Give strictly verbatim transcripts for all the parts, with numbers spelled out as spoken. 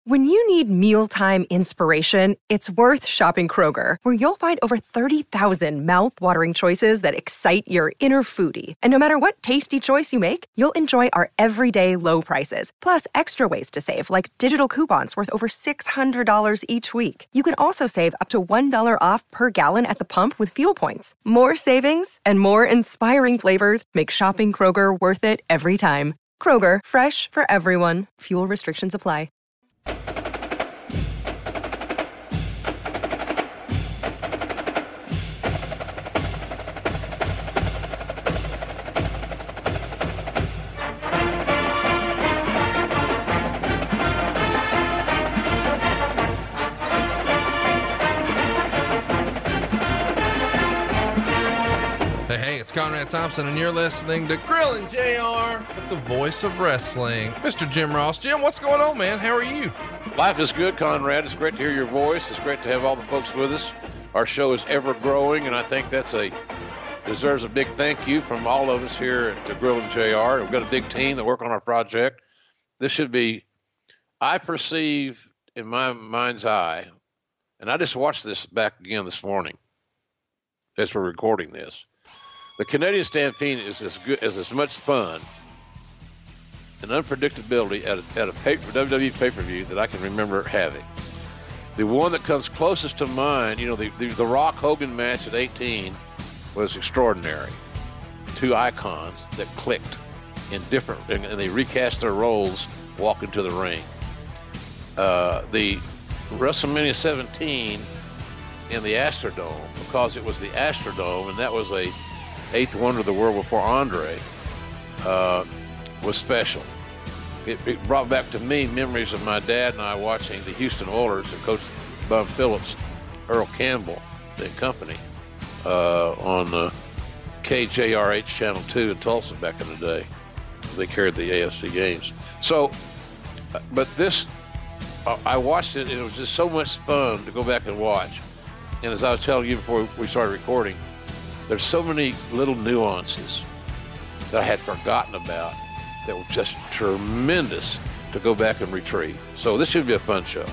When you need mealtime inspiration, it's worth shopping Kroger, where you'll find over thirty thousand mouth-watering choices that excite your inner foodie. And no matter what tasty choice you make, you'll enjoy our everyday low prices, plus extra ways to save, like digital coupons worth over six hundred dollars each week. You can also save up to one dollar off per gallon at the pump with fuel points. More savings and more inspiring flavors make shopping Kroger worth it every time. Kroger, fresh for everyone. Fuel restrictions apply. Conrad Thompson, and you're listening to Grillin' J R with the voice of wrestling, Mister Jim Ross. Jim, what's going on, man? How are you? Life is good, Conrad. It's great to hear your voice. It's great to have all the folks with us. Our show is ever growing, and I think that's a deserves a big thank you from all of us here at Grillin' J R. We've got a big team that work on our project. This should be, I perceive in my mind's eye, and I just watched this back again this morning as we're recording this. The Canadian Stampede is as good as as much fun and unpredictability at a, at a pay, W W E pay-per-view that I can remember having. The one that comes closest to mind, you know, the, the, the Rock Hogan match at eighteen was extraordinary. Two icons that clicked in different, and, and they recast their roles walking to the ring. Uh, the WrestleMania seventeen in the Astrodome, because it was the Astrodome, and that was a eighth wonder of the world before Andre, uh, was special. It, it brought back to me memories of my dad and I watching the Houston Oilers and Coach Bum Phillips, Earl Campbell and company uh, on uh, K J R H Channel two in Tulsa back in the day. They carried the A F C games. So, but this, uh, I watched it and it was just so much fun to go back and watch. And as I was telling you before we started recording, there's so many little nuances that I had forgotten about that were just tremendous to go back and retrieve. So this should be a fun show.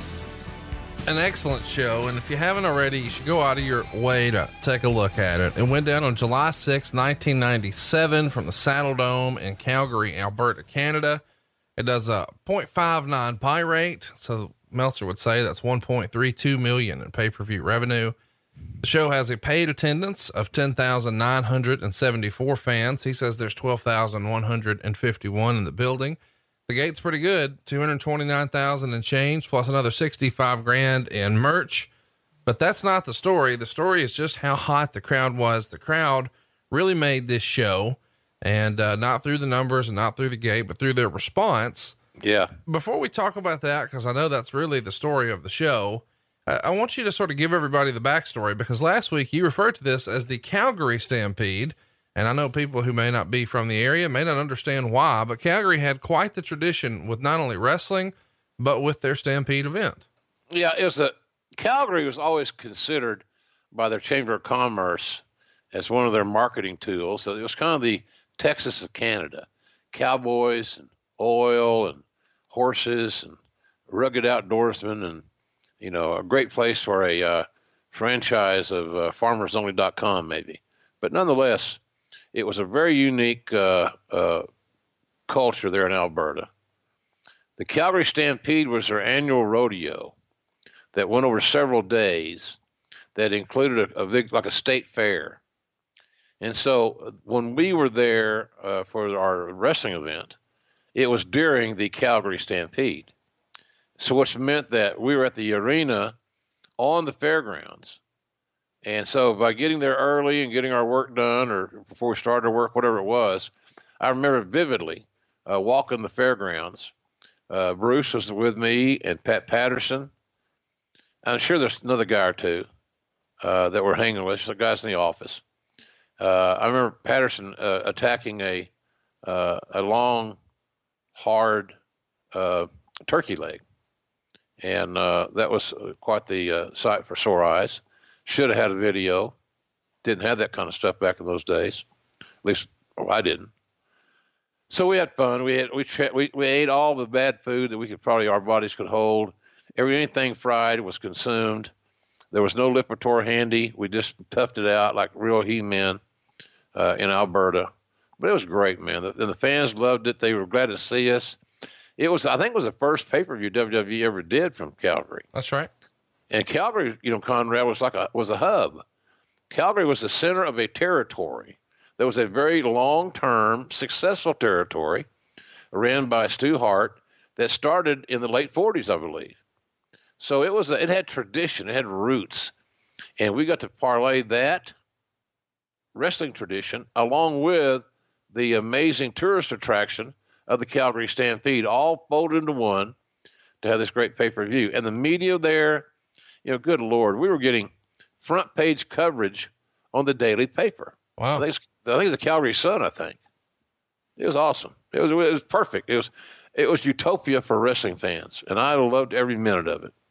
An excellent show. And if you haven't already, you should go out of your way to take a look at it. It went down on July sixth, nineteen ninety-seven from the Saddle Dome in Calgary, Alberta, Canada. It does a point five nine buy rate. So Meltzer would say that's one point three two million in pay-per-view revenue. The show has a paid attendance of ten thousand nine hundred seventy-four fans. He says there's twelve thousand one hundred fifty-one in the building. The gate's pretty good, two hundred twenty-nine thousand and change, plus another sixty-five grand in merch. But that's not the story. The story is just how hot the crowd was. The crowd really made this show, and uh, not through the numbers and not through the gate, but through their response. Yeah. Before we talk about that, because I know that's really the story of the show, I want you to sort of give everybody the backstory, because last week you referred to this as the Calgary Stampede. And I know people who may not be from the area may not understand why, but Calgary had quite the tradition with not only wrestling, but with their Stampede event. Yeah. It was a, Calgary was always considered by their Chamber of Commerce as one of their marketing tools. So it was kind of the Texas of Canada, cowboys and oil and horses and rugged outdoorsmen, and you know, a great place for a uh, franchise of uh, farmers only dot com maybe. But nonetheless, it was a very unique uh, uh, culture there in Alberta. The Calgary Stampede was their annual rodeo that went over several days that included a, a big, like a state fair. And so when we were there uh, for our wrestling event, it was during the Calgary Stampede. So which meant that we were at the arena on the fairgrounds. And so by getting there early and getting our work done, or before we started our work, whatever it was, I remember vividly uh, walking the fairgrounds. Uh, Bruce was with me and Pat Patterson. I'm sure there's another guy or two uh, that we're hanging with, the guys in the office. Uh, I remember Patterson uh, attacking a uh, a long, hard uh, turkey leg. And uh, that was quite the uh, sight for sore eyes. Should have had a video. Didn't have that kind of stuff back in those days. At least well, I didn't. So we had fun. We had we, tra- we we ate all the bad food that we could probably our bodies could hold. Every anything fried was consumed. There was no Lipitor handy. We just toughed it out like real he-men uh, in Alberta. But it was great, man. The, and the fans loved it. They were glad to see us. It was, I think, it was the first pay-per-view W W E ever did from Calgary. That's right. And Calgary, you know, Conrad, was like a was a hub. Calgary was the center of a territory. There was a very long-term, successful territory ran by Stu Hart that started in the late forties, I believe. So it was a, it had tradition, it had roots, and we got to parlay that wrestling tradition along with the amazing tourist attraction of the Calgary Stampede, all folded into one to have this great pay-per-view. And the media there, you know, good Lord, we were getting front page coverage on the daily paper. Wow. I think it's, I think it's the Calgary Sun, I think. It was awesome. It was, it was perfect. It was, it was utopia for wrestling fans, and I loved every minute of it.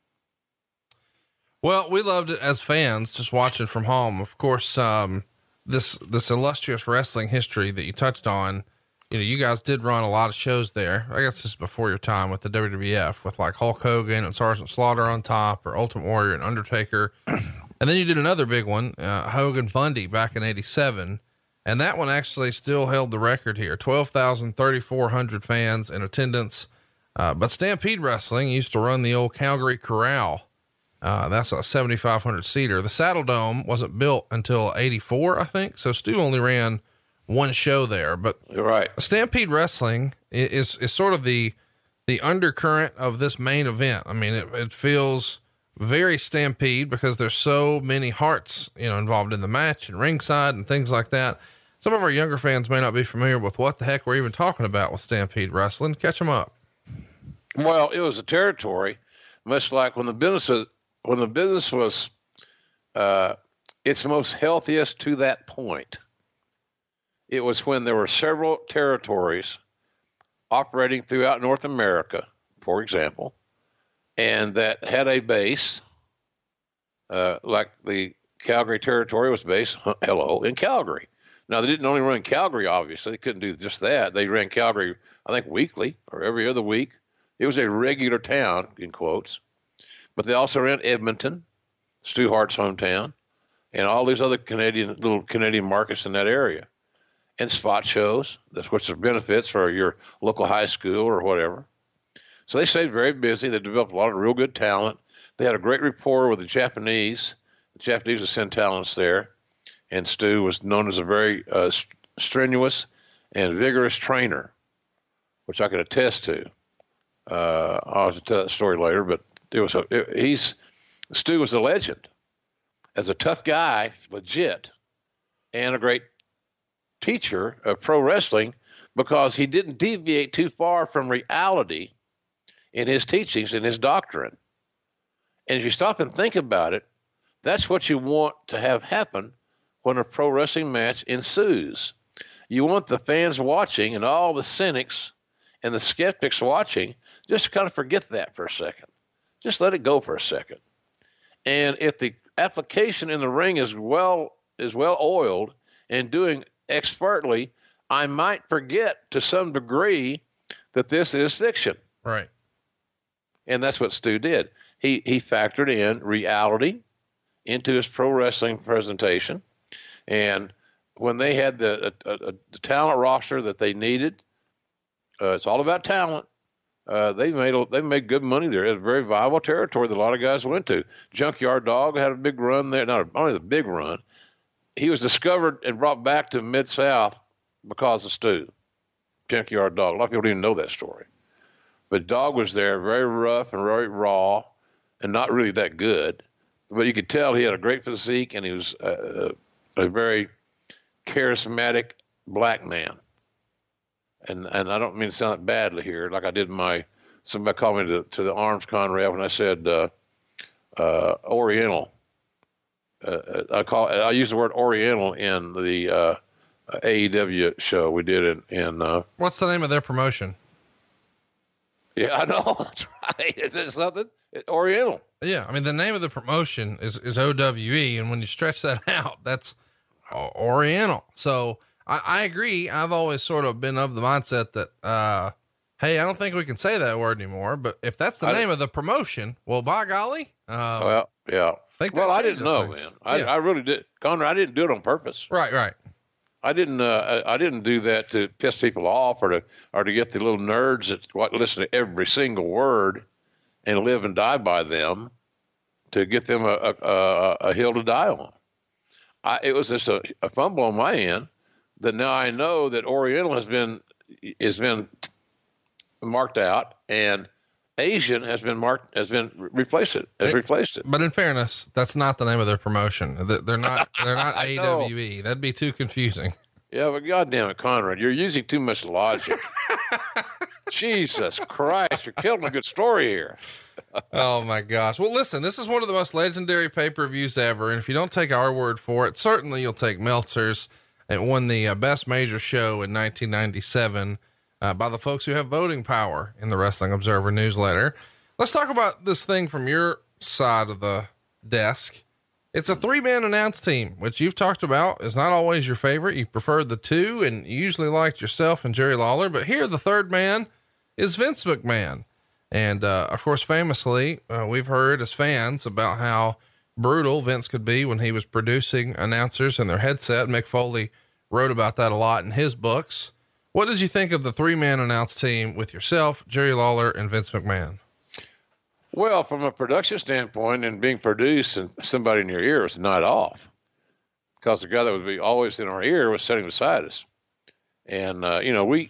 Well, we loved it as fans, just watching from home. Of course, um, this, this illustrious wrestling history that you touched on, you know, you guys did run a lot of shows there. I guess this is before your time with the W W F with like Hulk Hogan and Sergeant Slaughter on top, or Ultimate Warrior and Undertaker. And then you did another big one, uh, Hogan Bundy back in eighty-seven. And that one actually still held the record here. twelve thousand thirty-four hundred fans in attendance. Uh, but Stampede Wrestling used to run the old Calgary Corral. Uh, that's a seventy-five hundred seater. The Saddle Dome wasn't built until eighty-four, I think. So Stu only ran one show there, but You're right. Stampede Wrestling is, is sort of the, the undercurrent of this main event. I mean, it, it feels very Stampede because there's so many hearts, you know, involved in the match and ringside and things like that. Some of our younger fans may not be familiar with what the heck we're even talking about with Stampede Wrestling. Catch them up. Well, it was a territory, much like when the business was, when the business was, uh, its most healthiest to that point. It was when there were several territories operating throughout North America, for example, and that had a base, uh, like the Calgary territory was based, hello, in Calgary. Now, they didn't only run Calgary, obviously. They couldn't do just that. They ran Calgary, I think, weekly or every other week. It was a regular town, in quotes. But they also ran Edmonton, Stu Hart's hometown, and all these other Canadian, little Canadian markets in that area. And spot shows, that's which are benefits for your local high school or whatever. So they stayed very busy. They developed a lot of real good talent. They had a great rapport with the Japanese. The Japanese would send talents there. And Stu was known as a very uh, st- strenuous and vigorous trainer, which I could attest to. Uh, I'll have to tell that story later, but it was a, it, he's Stu was a legend as a tough guy, legit, and a great teacher of pro wrestling because he didn't deviate too far from reality in his teachings and his doctrine. And if you stop and think about it, that's what you want to have happen when a pro wrestling match ensues. You want the fans watching and all the cynics and the skeptics watching just to kind of forget that for a second. Just let it go for a second. And if the application in the ring is well is well oiled and doing expertly, I might forget to some degree that this is fiction. Right. And that's what Stu did. He he factored in reality into his pro wrestling presentation. And when they had the, a, a, the talent roster that they needed, uh, it's all about talent. Uh, they made a, they made good money there. It was a very viable territory that a lot of guys went to. Junkyard Dog had a big run there. Not only the big run, he was discovered and brought back to Mid-South because of Stu. Junkyard Dog. A lot of people don't even know that story. But Dog was there, very rough and very raw, and not really that good. But you could tell he had a great physique, and he was uh, a very charismatic black man. And and I don't mean to sound badly here, like I did in my, somebody called me to, to the arms, Conrad, when I said uh, uh, Oriental. Uh, I call I use the word Oriental in the uh, A E W show we did in. in uh, What's the name of their promotion? Yeah, I know. That's right. Is it something? It's Oriental. Yeah. I mean, the name of the promotion is, is O W E. And when you stretch that out, that's Oriental. So I, I agree. I've always sort of been of the mindset that, uh, Hey, I don't think we can say that word anymore, but if that's the I name of the promotion, well, by golly. Um, well, yeah. Well, I didn't know, things. man. I, yeah. I really did. Conrad, I didn't do it on purpose. Right, right. I didn't. Uh, I didn't do that to piss people off or to or to get the little nerds that listen to every single word and live and die by them, to get them a a, a hill to die on. I, it was just a, a fumble on my end that now I know that Oriental has been has been marked out and Asian has been marked has been replaced it has it, replaced it. But in fairness, that's not the name of their promotion. They're not they're not A W E. That'd be too confusing. Yeah, but goddamn it, Conrad, you're using too much logic. Jesus Christ, you're killing a good story here. Oh my gosh. Well, listen, this is one of the most legendary pay-per-views ever. And if you don't take our word for it, certainly you'll take Meltzer's. It won the uh, best major show in nineteen ninety-seven uh, by the folks who have voting power in the Wrestling Observer newsletter. Let's talk about this thing from your side of the desk. It's a three man announce team, which you've talked about is not always your favorite. You preferred the two and you usually liked yourself and Jerry Lawler, but here the third man is Vince McMahon. And, uh, of course, famously, uh, we've heard as fans about how brutal Vince could be when he was producing announcers in their headset. Mick Foley wrote about that a lot in his books. What did you think of the three man announce team with yourself, Jerry Lawler, and Vince McMahon? Well, from a production standpoint and being produced and somebody in your ear is not off, because the guy that would be always in our ear was sitting beside us. And, uh, you know, we,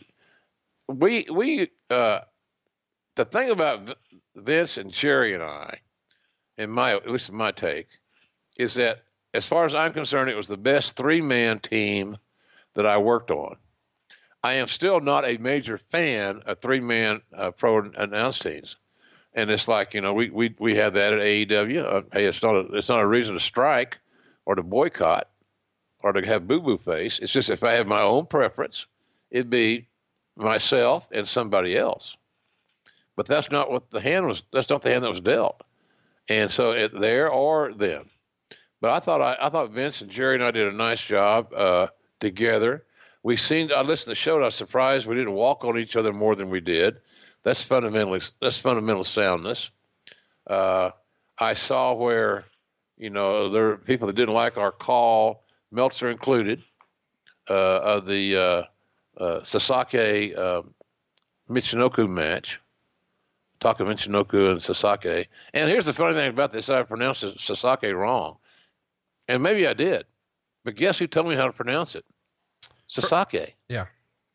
we, we, uh, the thing about Vince and Jerry and I, in my, at least in my take, is that as far as I'm concerned, it was the best three man team that I worked on. I am still not a major fan of three man uh, pro announce teams. And it's like, you know, we, we, we have that at A E W. Uh, hey, it's not a, it's not a reason to strike or to boycott or to have boo-boo face. It's just, if I have my own preference, it'd be myself and somebody else. But that's not what the hand was. That's not the hand that was dealt. And so it, there or them. But I thought, I, I thought Vince and Jerry and I did a nice job, uh, together. We seemed, I listened to the show and I was surprised we didn't walk on each other more than we did. That's fundamentally, that's fundamental soundness. Uh, I saw where, you know, there were people that didn't like our call, Meltzer included, uh, of the, uh, uh, Sasaki, uh, Michinoku match, Taka Michinoku and Sasaki. And here's the funny thing about this. I pronounced Sasaki wrong, and maybe I did, but guess who told me how to pronounce it? Sasaki. Yeah.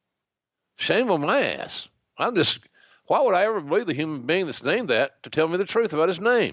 Shame on my ass. I'm just, why would I ever believe the human being that's named that to tell me the truth about his name?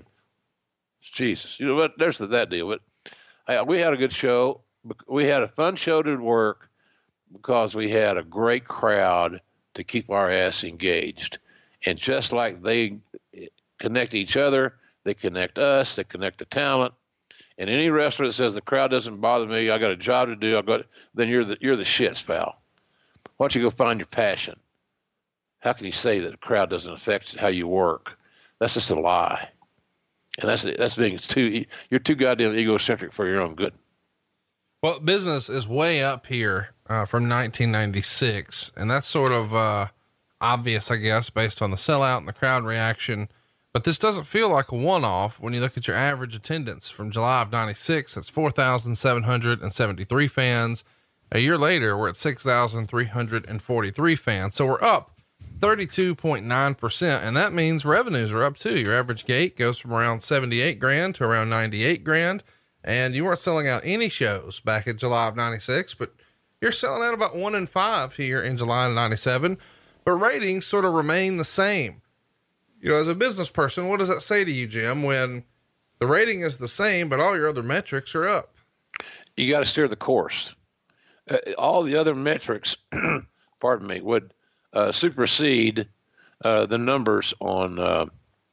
Jesus. You know what? There's the, that deal. But I, we had a good show. We had a fun show to work because we had a great crowd to keep our ass engaged. And just like they connect each other, they connect us, they connect the talent. And any wrestler that says the crowd doesn't bother me, I got a job to do, I got, then you're the you're the shits, pal. Why don't you go find your passion? How can you say that the crowd doesn't affect how you work? That's just a lie. And that's that's being too you're too goddamn egocentric for your own good. Well, business is way up here uh, from nineteen ninety-six, and that's sort of uh, obvious, I guess, based on the sellout and the crowd reaction. But this doesn't feel like a one-off when you look at your average attendance from July of ninety-six. That's four thousand seven hundred seventy-three fans. A year later, we're at six thousand three hundred forty-three fans. So we're up thirty-two point nine percent. And that means revenues are up too. Your average gate goes from around seventy-eight grand to around ninety-eight grand. And you weren't selling out any shows back in July of ninety-six, but you're selling out about one in five here in July of ninety-seven, but ratings sort of remain the same. You know, as a business person, what does that say to you, Jim, when the rating is the same, but all your other metrics are up? You got to steer the course. Uh, all the other metrics, pardon me, would uh, supersede uh, the numbers on, uh,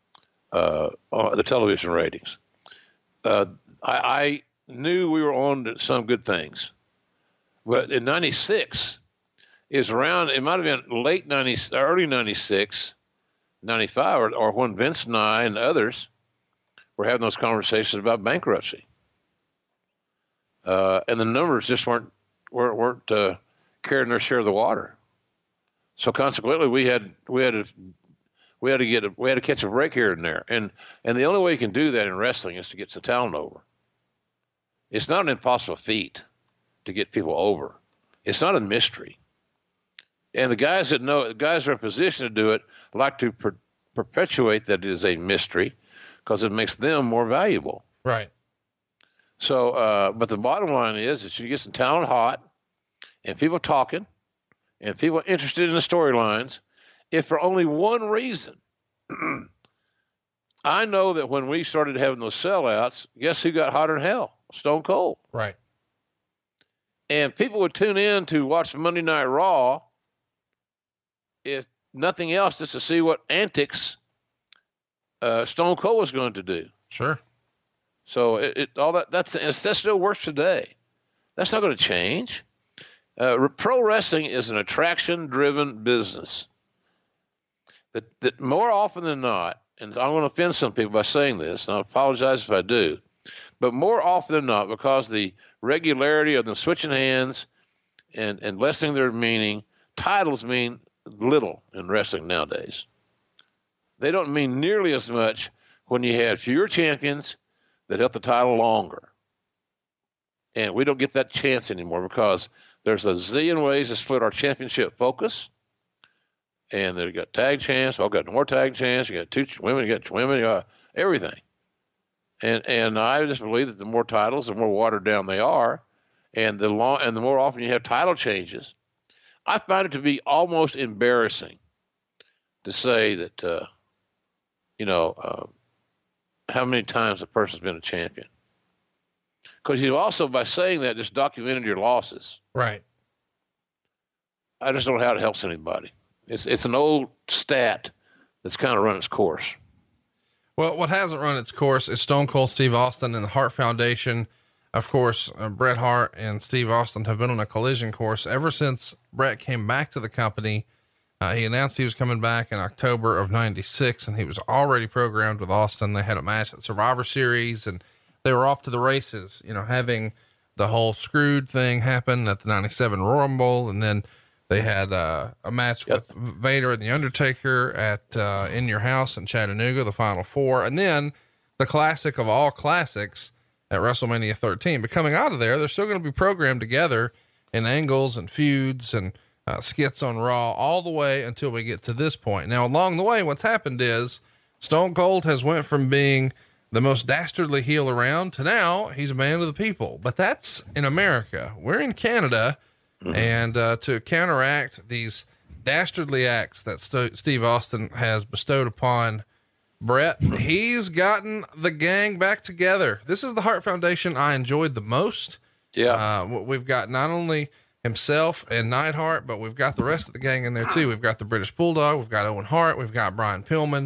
uh, on the television ratings. Uh, I, I knew we were on to some good things, but in ninety-six is around, it might've been late ninety, early ninety-six, ninety-five, or, or when Vince and I and others were having those conversations about bankruptcy. Uh, and the numbers just weren't, weren't, weren't uh, carrying their share of the water. So consequently, we had we had to we had to get a, we had to catch a break here and there, and and the only way you can do that in wrestling is to get some talent over. It's not an impossible feat to get people over. It's not a mystery. And the guys that know, the guys that are in position to do it, like to per, perpetuate that it is a mystery, because it makes them more valuable. Right. So, uh, but the bottom line is, is you get some talent hot, and people talking, and people interested in the storylines, if for only one reason. I know that when we started having those sellouts, guess who got hotter than hell? Stone Cold. Right. And people would tune in to watch Monday Night Raw, if nothing else, just to see what antics uh, Stone Cold was going to do. Sure. So it, it all that that's that still works today. That's not going to change. Uh, pro wrestling is an attraction-driven business. That that more often than not, and I'm going to offend some people by saying this, and I apologize if I do, but more often than not, because the regularity of them switching hands and, and lessening their meaning, titles mean little in wrestling nowadays. They don't mean nearly as much when you had fewer champions that held the title longer. And we don't get that chance anymore because there's a zillion ways to split our championship focus. And they've got tag champs, all got more tag champs, you got two women, you got women, you got everything. And and I just believe that the more titles, the more watered down they are, and the long and the more often you have title changes, I find it to be almost embarrassing to say that, uh, you know, uh, how many times a person's been a champion. Because you also, by saying that, just documented your losses. Right. I just don't know how it helps anybody. It's it's an old stat that's kind of run its course. Well, what hasn't run its course is Stone Cold Steve Austin and the Hart Foundation. Of course, uh, Bret Hart and Steve Austin have been on a collision course ever since Bret came back to the company. Uh, he announced he was coming back in October of ninety-six, and he was already programmed with Austin. They had a match at Survivor Series, and they were off to the races, you know, having the whole screwed thing happen at the ninety-seven Royal Rumble. And then they had uh, a match yep. with Vader and the Undertaker at uh, In Your House in Chattanooga, the Final Four. And then the classic of all classics at WrestleMania thirteen. But coming out of there, they're still going to be programmed together in angles and feuds and uh, skits on Raw all the way until we get to this point. Now, along the way, what's happened is Stone Cold has went from being the most dastardly heel around to now he's a man of the people. But that's in America. We're in Canada. Mm-hmm. And uh, to counteract these dastardly acts that St- Steve Austin has bestowed upon Bret, he's gotten the gang back together. This is the Hart Foundation I enjoyed the most. Yeah. Uh, we've got not only himself and Neidhart, but we've got the rest of the gang in there too. We've got the British Bulldog. We've got Owen Hart. We've got Brian Pillman.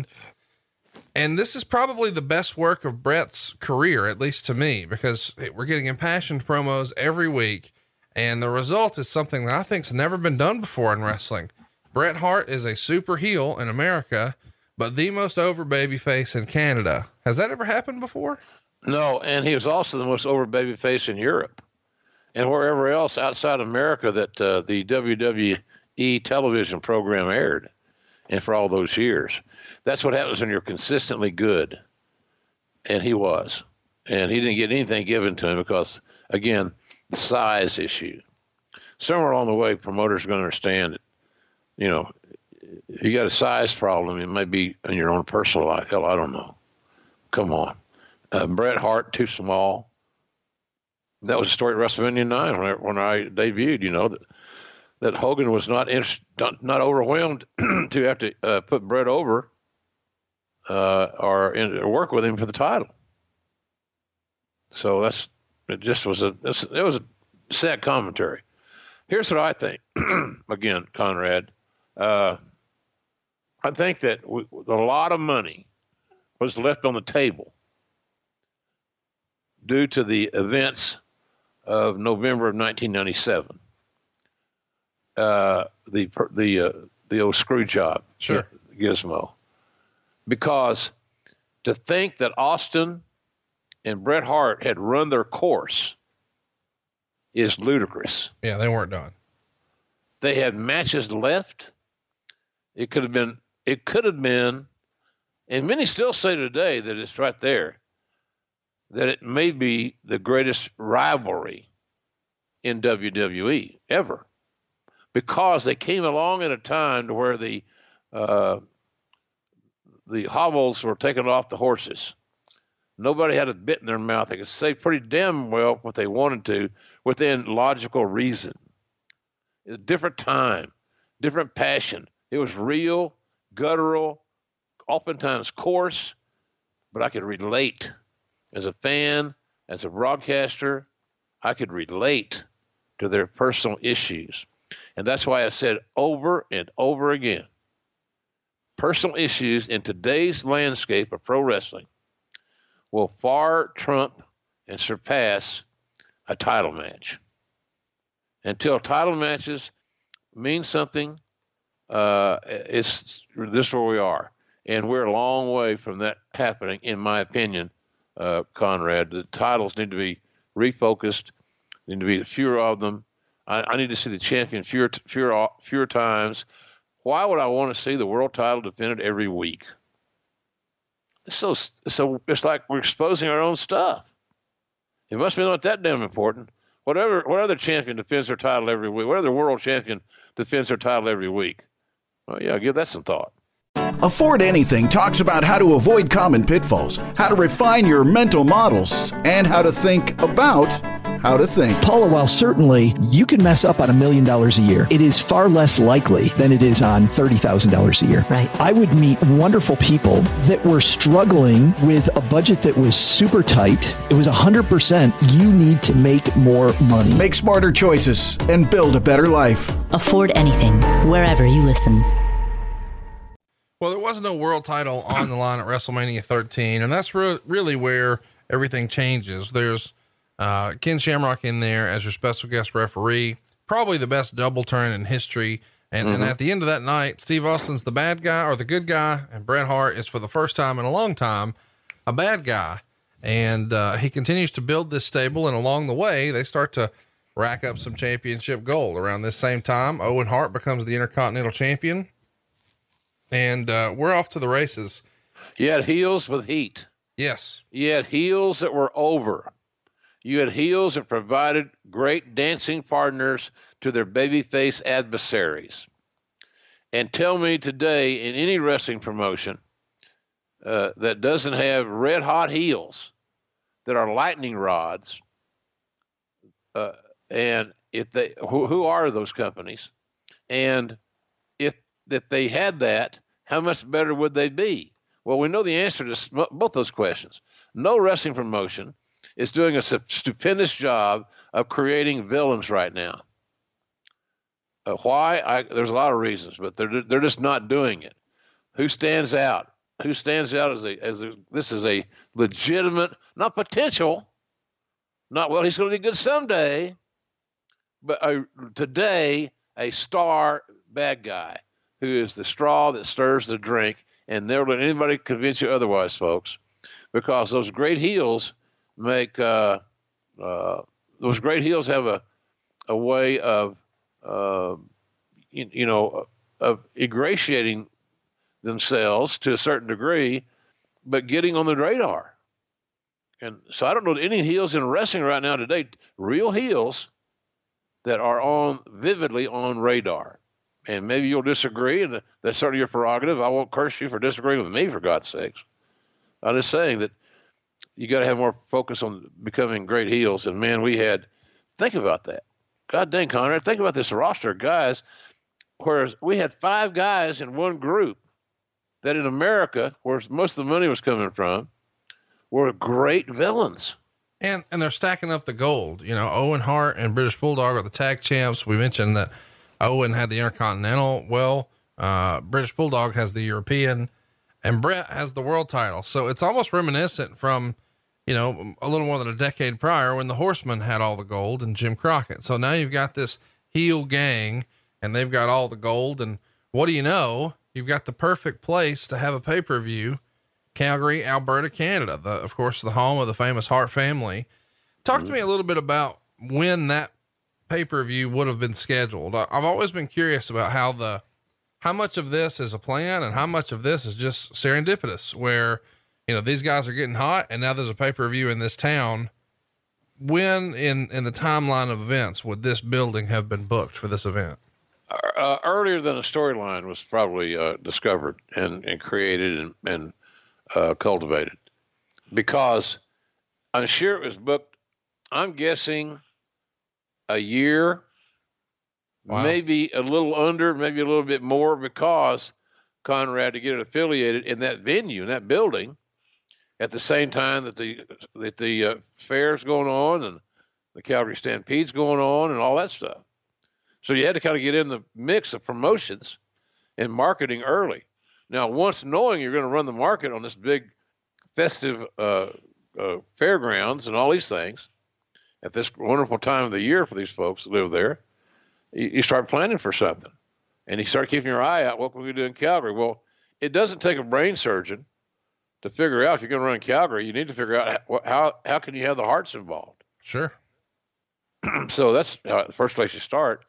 And this is probably the best work of Bret's career, at least to me, because we're getting impassioned promos every week. And the result is something that I think's never been done before in wrestling. Bret Hart is a super heel in America, but the most over babyface in Canada. Has that ever happened before? No. And he was also the most over babyface in Europe and wherever else outside America that uh, the W W E television program aired. And for all those years, that's what happens when you're consistently good. And he was, and he didn't get anything given to him because, again, the size issue. Somewhere along the way, promoters are going to understand it. You know, if you got a size problem, it may be in your own personal life. Hell, I don't know. Come on. Uh, Bret Hart, too small. That was a story at WrestleMania nine when I, when I debuted, you know, that, that Hogan was not, inter- not, not overwhelmed to have to uh, put Bret over uh, or, in, or work with him for the title. So that's, It just was a, it was a sad commentary. Here's what I think. Again, Conrad, uh, I think that we, a lot of money was left on the table due to the events of November of nineteen ninety-seven. Uh, the, the, uh, the old screw job. Sure. Gizmo. Because to think that Austin and Bret Hart had run their course is ludicrous. Yeah, they weren't done. They had matches left It could have been, it could have been, and many still say today that it's right there, that it may be the greatest rivalry in W W E ever, because they came along at a time to where the uh, the hobbles were taken off the horses. Nobody had a bit in their mouth. They could say pretty damn well what they wanted to within logical reason. It was a different time, different passion. It was real, guttural, oftentimes coarse, but I could relate. As a fan, as a broadcaster, I could relate to their personal issues. And that's why I said over and over again, personal issues in today's landscape of pro wrestling will far trump and surpass a title match. Until title matches mean something, uh, it's this is where we are. And we're a long way from that happening, in my opinion, uh, Conrad. The titles need to be refocused, need to be fewer of them. I, I need to see the champion fewer, fewer, fewer times. Why would I want to see the world title defended every week? It's so, so it's like we're exposing our own stuff. It must be not that damn important. Whatever, what other champion defends their title every week? What other world champion defends their title every week? Well, yeah, give that some thought. Afford Anything talks about how to avoid common pitfalls, how to refine your mental models, and how to think about how to think. Paula, while certainly you can mess up on a million dollars a year, it is far less likely than it is on thirty thousand dollars a year. Right. I would meet wonderful people that were struggling with a budget that was super tight. It was one hundred percent you need to make more money. Make smarter choices and build a better life. Afford Anything, wherever you listen. Well, there was no world title on the line at WrestleMania thirteen, and that's re- really where everything changes. There's uh, Ken Shamrock in there as your special guest referee, probably the best double turn in history. And, mm-hmm. and at the end of that night, Steve Austin's the bad guy or the good guy, and Bret Hart is, for the first time in a long time, a bad guy. And uh, he continues to build this stable, and along the way, they start to rack up some championship gold. Around this same time, Owen Hart becomes the Intercontinental Champion. And, uh, we're off to the races. You had heels with heat. Yes. You had heels that were over. You had heels that provided great dancing partners to their babyface adversaries. And tell me today, in any wrestling promotion, uh, that doesn't have red hot heels that are lightning rods, uh, and if they, who, who are those companies? And if, that they had that, how much better would they be? Well, we know the answer to both those questions. No wrestling promotion is doing a stupendous job of creating villains right now. Uh, why? I, there's a lot of reasons, but they're they're just not doing it. Who stands out? Who stands out as a as a, this is a legitimate, not potential, not well he's going to be good someday, but a, today a star bad guy who is the straw that stirs the drink, and never let anybody convince you otherwise, folks, because those great heels make, uh, uh, those great heels have a, a way of, uh, you, you know, of ingratiating themselves to a certain degree, but getting on the radar. And so I don't know any heels in wrestling right now today, real heels that are on vividly on radar. And maybe you'll disagree, and that's certainly your prerogative. I won't curse you for disagreeing with me, for God's sakes. I'm just saying that you got to have more focus on becoming great heels. And man, we had, think about that. God dang, Conrad, think about this roster of guys, whereas we had five guys in one group that in America, where most of the money was coming from, were great villains. And, and they're stacking up the gold. You know, Owen Hart and British Bulldog are the tag champs. We mentioned that Owen had the Intercontinental. Well, uh, British Bulldog has the European, and Bret has the world title. So it's almost reminiscent from, you know, a little more than a decade prior when the Horsemen had all the gold and Jim Crockett. So now you've got this heel gang and they've got all the gold. And what do you know? You've got the perfect place to have a pay-per-view, Calgary, Alberta, Canada, the, of course, the home of the famous Hart family. Talk to me a little bit about when that pay-per-view would have been scheduled. I've always been curious about how the, how much of this is a plan and how much of this is just serendipitous where, you know, these guys are getting hot and now there's a pay-per-view in this town. When in, in the timeline of events would this building have been booked for this event? Uh, earlier than the storyline was probably uh, discovered and, and created and, and uh, cultivated, because I'm sure it was booked, I'm guessing a year, wow. maybe a little under, maybe a little bit more, because Conrad, to get it affiliated in that venue, in that building, at the same time that the that the uh, fair's going on and the Calgary Stampede's going on and all that stuff. So you had to kind of get in the mix of promotions and marketing early. Now, once knowing you're going to run the market on this big festive uh, uh, fairgrounds and all these things at this wonderful time of the year for these folks that live there, you, you start planning for something. And you start keeping your eye out, what can we do in Calgary? Well, it doesn't take a brain surgeon to figure out if you're going to run Calgary. You need to figure out how, how, how can you have the hearts involved? Sure. So that's uh, the first place you start.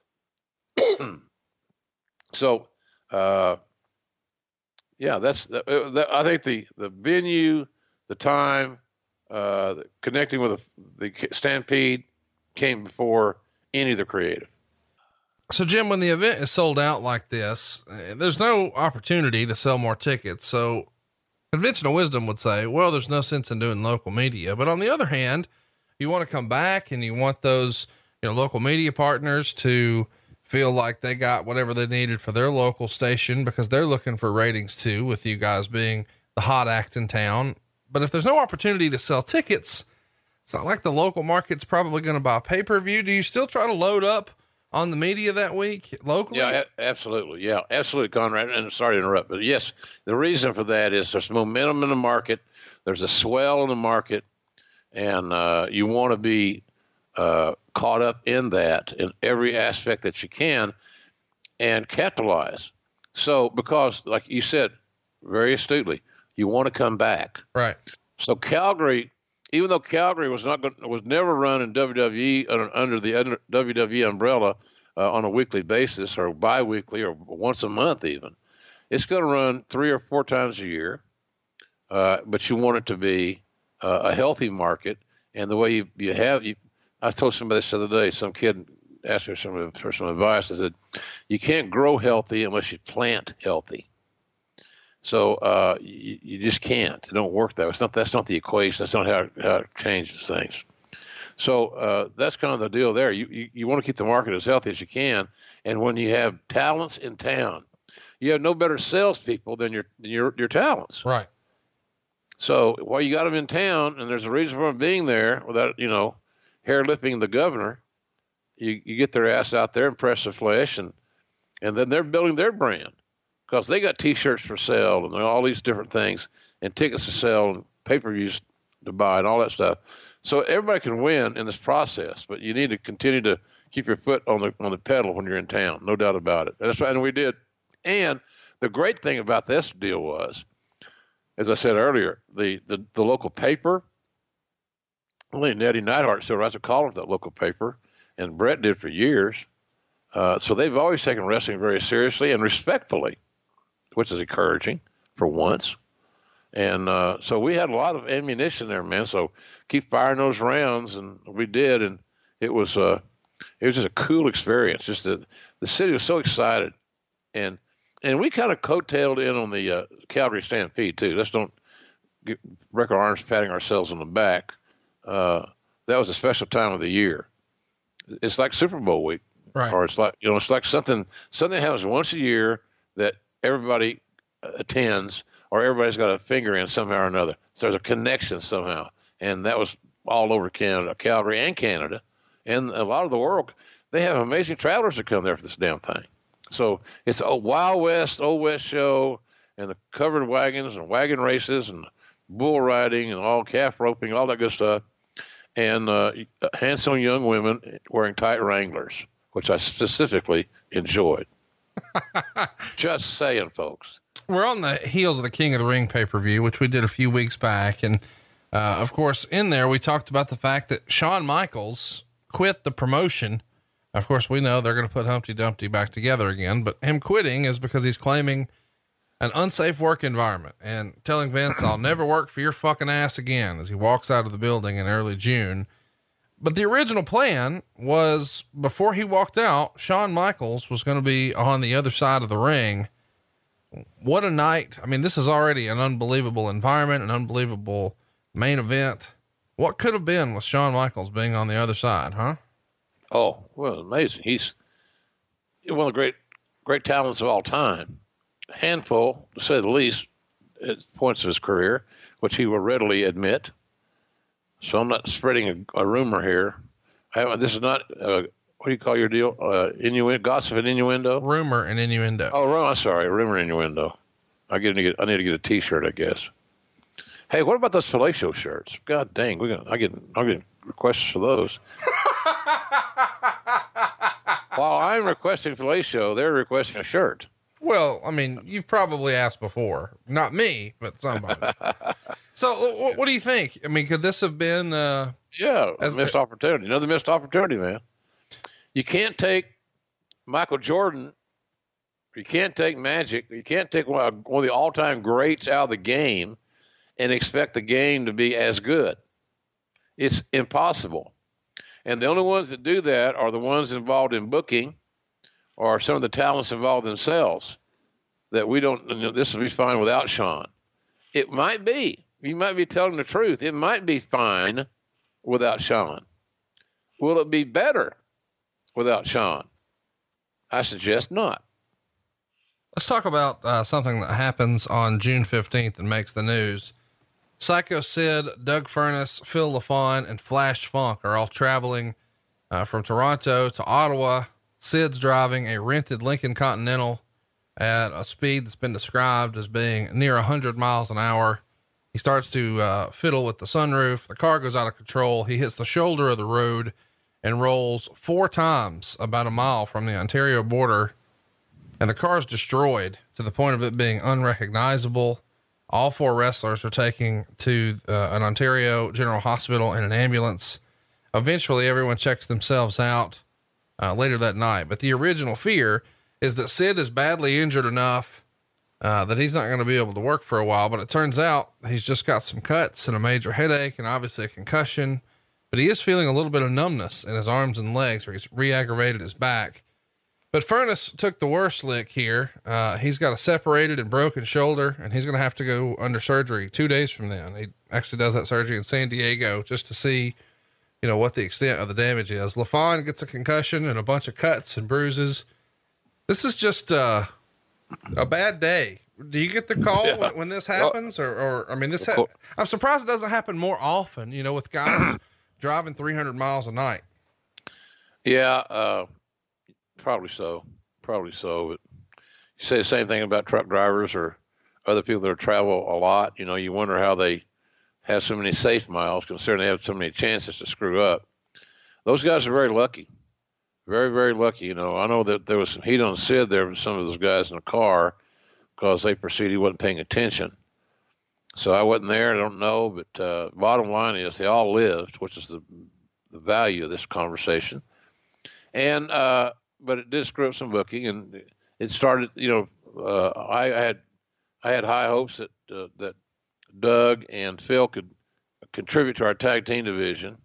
so, uh, yeah, that's, the, the, I think the, the venue, the time, uh, the, connecting with the, the Stampede came before any of the creative. So Jim, when the event is sold out like this, there's no opportunity to sell more tickets. So conventional wisdom would say, well, there's no sense in doing local media. But on the other hand, you want to come back and you want those, you know, local media partners to feel like they got whatever they needed for their local station, because they're looking for ratings too, with you guys being the hot act in town. But if there's no opportunity to sell tickets, it's not like the local market's probably going to buy pay-per-view. Do you still try to load up on the media that week locally? Yeah, a- absolutely. Yeah, absolutely, Conrad. And sorry to interrupt, but yes, the reason for that is there's momentum in the market. There's a swell in the market, and uh, you want to be uh, caught up in that in every aspect that you can and capitalize. So, because like you said very astutely, you want to come back. Right. So Calgary, even though Calgary was not going, was never run in W W E under, under the under W W E umbrella uh, on a weekly basis or bi-weekly or once a month even, it's going to run three or four times a year. Uh, but you want it to be uh, a healthy market, and the way you, you have you. I told somebody this the other day. Some kid asked me some, for some advice. I said, "You can't grow healthy unless you plant healthy." So uh, you, you just can't. It don't work that way. It's not, that's not the equation. That's not how, how it changes things. So uh, that's kind of the deal there. You, you, you want to keep the market as healthy as you can. And when you have talents in town, you have no better salespeople than your, than your, your talents. Right. So while you got them in town, and there's a reason for them being there without, you know, hair lipping the governor, you, you get their ass out there and press the flesh, and, and then they're building their brand. Because they got T-shirts for sale and all these different things and tickets to sell and pay-per-views to buy and all that stuff. So everybody can win in this process, but you need to continue to keep your foot on the on the pedal when you're in town, no doubt about it. And that's right, and we did. And the great thing about this deal was, as I said earlier, the the, the local paper, only Nettie Neidhart still writes a column for that local paper, and Brett did for years. Uh, so they've always taken wrestling very seriously and respectfully, which is encouraging for once. And uh, so we had a lot of ammunition there, man. So keep firing those rounds, and we did. And it was uh, it was just a cool experience. Just that the city was so excited, and and we kind of coattailed in on the uh, Calgary Stampede too. Let's don't get, break our arms patting ourselves on the back. Uh, that was a special time of the year. It's like Super Bowl week, right? Or it's like you know, it's like something something happens once a year that everybody attends, or everybody's got a finger in somehow or another. So there's a connection somehow. And that was all over Canada, Calgary and Canada. And a lot of the world, they have amazing travelers that come there for this damn thing. So it's a Wild West, Old West show, and the covered wagons and wagon races and bull riding and all calf roping, all that good stuff. And uh, handsome young women wearing tight Wranglers, which I specifically enjoyed. Just saying, folks. We're on the heels of the King of the Ring pay-per-view, which we did a few weeks back. And, uh, of course, in there, we talked about the fact that Shawn Michaels quit the promotion, Of course, we know they're going to put Humpty Dumpty back together again, but him quitting is because he's claiming an unsafe work environment and telling Vince, I'll never work for your fucking ass again, as he walks out of the building in early June. But the original plan was, before he walked out, Shawn Michaels was going to be on the other side of the ring. What a night. I mean, this is already an unbelievable environment, an unbelievable main event. What could have been with Shawn Michaels being on the other side, huh? Oh, well, amazing. He's one of the great, great talents of all time. A handful, to say the least, at points of his career, which he will readily admit. So I'm not spreading a, a rumor here. I haven't, this is not, uh, what do you call your deal? Uh, innuendo, gossip and innuendo? Rumor and innuendo. Oh, I'm sorry. Rumor and innuendo. I get to get, I need to get a t-shirt, I guess. Hey, what about those fellatio shirts? God dang, we got, I get, I get requests for those. While I'm requesting fellatio, they're requesting a shirt. Well, I mean, you've probably asked before, not me, but somebody. So what, what do you think? I mean, could this have been, uh, yeah, a missed opportunity, another missed opportunity, man. You can't take Michael Jordan. You can't take Magic. You can't take one of, one of the all time greats out of the game and expect the game to be as good. It's impossible. And the only ones that do that are the ones involved in booking or some of the talents involved themselves that we don't, you know, this will be fine without Shawn. It might be, you might be telling the truth. It might be fine without Shawn. Will it be better without Shawn? I suggest not. Let's talk about uh, something that happens on June fifteenth and makes the news. Psycho Sid, Doug Furnas, Phil LaFon, and Flash Funk are all traveling uh, from Toronto to Ottawa. Sid's driving a rented Lincoln Continental at a speed that's been described as being near a hundred miles an hour. He starts to uh, fiddle with the sunroof. The car goes out of control. He hits the shoulder of the road and rolls four times about a mile from the Ontario border. And the car is destroyed to the point of it being unrecognizable. All four wrestlers are taken to uh, an Ontario General Hospital in an ambulance. Eventually everyone checks themselves out uh, later that night. But the original fear is that Sid is badly injured enough uh, that he's not going to be able to work for a while. But it turns out he's just got some cuts and a major headache and obviously a concussion, but he is feeling a little bit of numbness in his arms and legs where he's re-aggravated his back. But Furnas took the worst lick here. Uh, he's got a separated and broken shoulder, and he's going to have to go under surgery two days from then. He actually does that surgery in San Diego just to see, you know, what the extent of the damage is. LaFon gets a concussion and a bunch of cuts and bruises. This is just uh, a bad day. Do you get the call yeah. when, when this happens? Or, or, I mean, this, ha- I'm surprised it doesn't happen more often, you know, with guys driving three hundred miles a night. Yeah. Uh, Probably so. Probably so. But you say the same thing about truck drivers or other people that travel a lot. You know, you wonder how they have so many safe miles, considering they have so many chances to screw up. Those guys are very lucky. Very, very lucky. You know, I know that there was some heat on Sid there with some of those guys in the car because they perceived he wasn't paying attention. So I wasn't there. I don't know. But uh, bottom line is they all lived, which is the, the value of this conversation. And, uh, but it did screw up some booking, and it started, you know, uh, I, I had, I had high hopes that, uh, that Doug and Phil could contribute to our tag team division.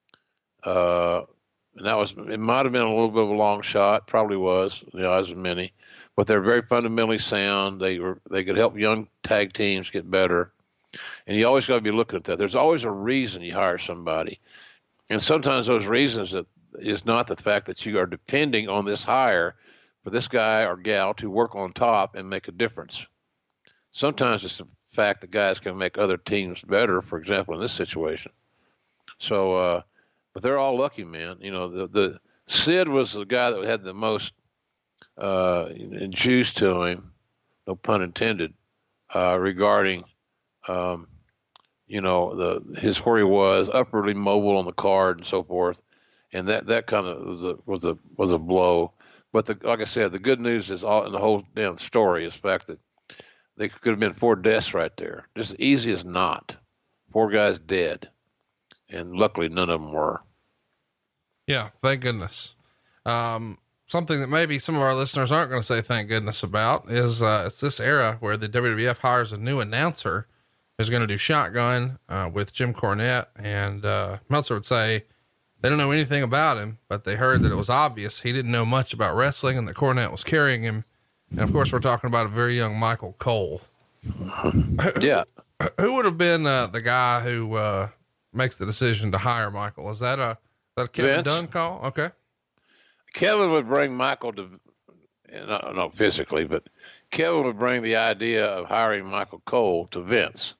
Uh, and that was, it might've been a little bit of a long shot, probably was, in the eyes of many, but they're very fundamentally sound. They were, they could help young tag teams get better. And you always got to be looking at that. There's always a reason you hire somebody. And sometimes those reasons that, is not the fact that you are depending on this hire for this guy or gal to work on top and make a difference. Sometimes it's the fact that guys can make other teams better, for example, in this situation. So, uh, but they're all lucky, man. You know, the, the Sid was the guy that had the most uh, juice to him, no pun intended, uh, regarding, um, you know, the his where he was, upwardly mobile on the card and so forth. And that, that kind of was a, was a, was a blow. But the, like I said, the good news is all in the whole damn story is the fact that they could have been four deaths right there. Just easy as not. Four guys dead. And luckily none of them were. Yeah. Thank goodness. Um, something that maybe some of our listeners aren't going to say thank goodness about is, uh, it's this era where the W W F hires a new announcer who's going to do Shotgun, uh, with Jim Cornette. And, uh, Meltzer would say they don't know anything about him, but they heard that it was obvious he didn't know much about wrestling and that Cornette was carrying him. And of course, we're talking about a very young Michael Cole. Yeah. Who would have been, uh, the guy who, uh, makes the decision to hire Michael? Is that a, is that a Kevin Vince. Dunn call? Okay. Kevin would bring Michael to, not, not physically, but Kevin would bring the idea of hiring Michael Cole to Vince.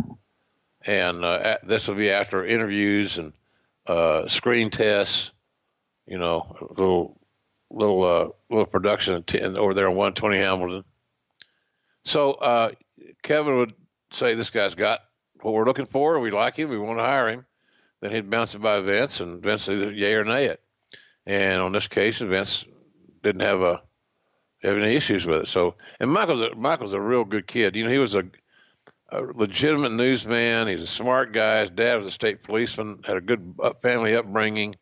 And uh, at, this would be after interviews and uh, screen tests, you know, a little, little, uh, little production t- over there on one twenty Hamilton. So uh, Kevin would say, this guy's got what we're looking for. We like him. We want to hire him. Then he'd bounce it by Vince, and Vince either yay or nay it. And on this case, Vince didn't have a have any issues with it. So, and Michael's a, Michael's a real good kid. You know, he was a, a legitimate newsman. He's a smart guy. His dad was a state policeman. Had a good up, family upbringing.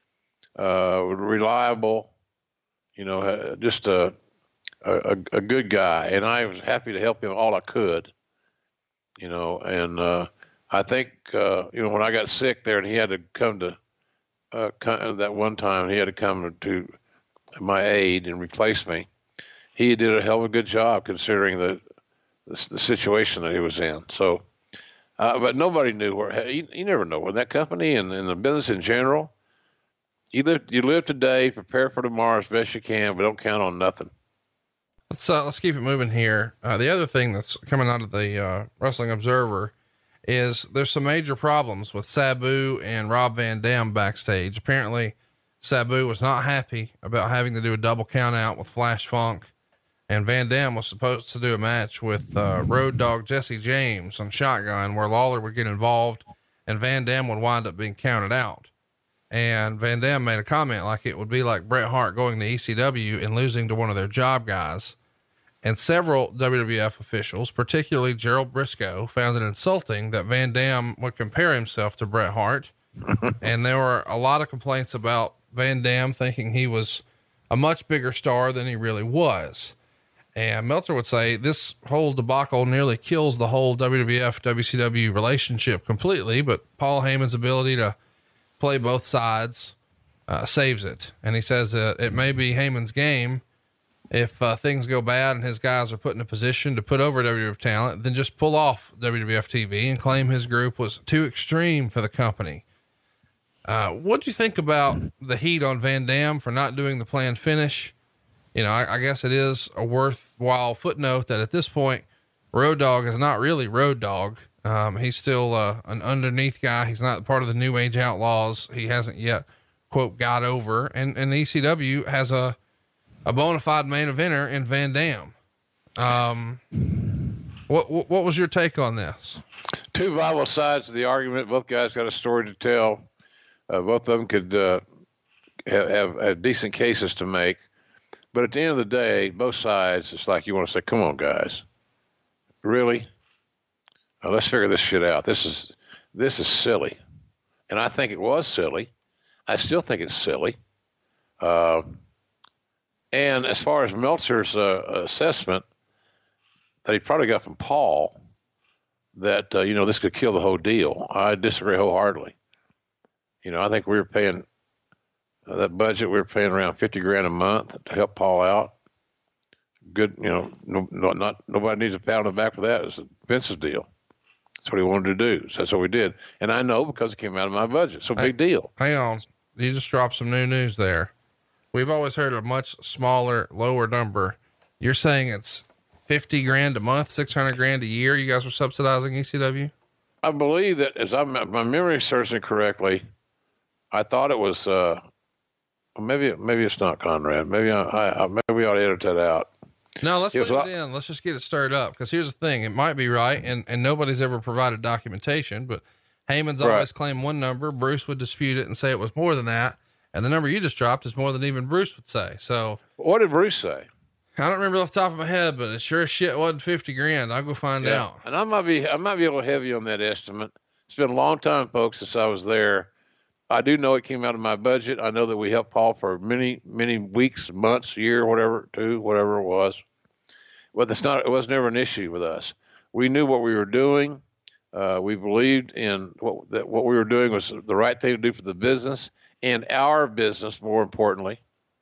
Uh, reliable. You know, just a, a a good guy. And I was happy to help him all I could. You know, and uh, I think uh, you know, when I got sick there, and he had to come to. Uh, that one time he had to come to my aid and replace me. He did a hell of a good job considering the the, the situation that he was in. So, uh, but nobody knew where. You, you never know when that company and, and the business in general. You live you live today, prepare for tomorrow as best you can, but don't count on nothing. Let's uh, let's keep it moving here. Uh, the other thing that's coming out of the uh, Wrestling Observer is there's some major problems with Sabu and Rob Van Dam backstage. Apparently Sabu was not happy about having to do a double count out with Flash Funk, and Van Dam was supposed to do a match with, uh, Road Dogg Jesse James on Shotgun, where Lawler would get involved and Van Dam would wind up being counted out. And Van Dam made a comment like it would be like Bret Hart going to E C W and losing to one of their job guys. And several W W F officials, particularly Gerald Briscoe, found it insulting that Van Dam would compare himself to Bret Hart. And there were a lot of complaints about Van Dam thinking he was a much bigger star than he really was. And Meltzer would say this whole debacle nearly kills the whole W W F W C W relationship completely, but Paul Heyman's ability to play both sides, uh, saves it. And he says that it may be Heyman's game. If uh, things go bad and his guys are put in a position to put over W W F talent, then just pull off W W F T V and claim his group was too extreme for the company. Uh, what do you think about the heat on Van Dam for not doing the planned finish? You know, I, I guess it is a worthwhile footnote that at this point, Road Dogg is not really Road Dogg. Um, he's still uh, an underneath guy. He's not part of the New Age Outlaws. He hasn't yet, quote, got over. And, and E C W has a, a bona fide main eventer in Van Dam. Um, what, what, what was your take on this? Two viable sides of the argument. Both guys got a story to tell. Uh, both of them could, uh, have, have, have decent cases to make, but at the end of the day, both sides, it's like, you want to say, come on guys, really? Uh, let's figure this shit out. This is, this is silly. And I think it was silly. I still think it's silly. Uh, And as far as Meltzer's uh, assessment that he probably got from Paul, that, uh, you know, this could kill the whole deal, I disagree wholeheartedly. You know, I think we were paying uh, that budget, we were paying around fifty grand a month to help Paul out. Good, you know, no, no, not nobody needs a pat on the back for that. It's Vince's deal. That's what he wanted to do. So that's what we did. And I know because it came out of my budget. So big deal. Hang on. You just dropped some new news there. We've always heard a much smaller, lower number. You're saying it's fifty grand a month, six hundred grand a year. You guys were subsidizing E C W. I believe that, as I'm, my memory serves me correctly, I thought it was, uh, maybe, maybe it's not Conrad. Maybe I, I maybe we ought to edit that out. No, let's it leave it in. Let's just get it stirred up. Cause here's the thing. It might be right. And, and nobody's ever provided documentation, but Heyman's right. always claimed one number. Bruce would dispute it and say it was more than that. And the number you just dropped is more than even Bruce would say. So what did Bruce say? I don't remember off the top of my head, but it sure as shit wasn't fifty grand. I'll go find yeah. out. And I might be, I might be a little heavy on that estimate. It's been a long time, folks, since I was there. I do know it came out of my budget. I know that we helped Paul for many, many weeks, months, year, whatever, two, whatever it was. But it's not, it was never an issue with us. We knew what we were doing. Uh, we believed in what, that what we were doing was the right thing to do for the business and our business, more importantly.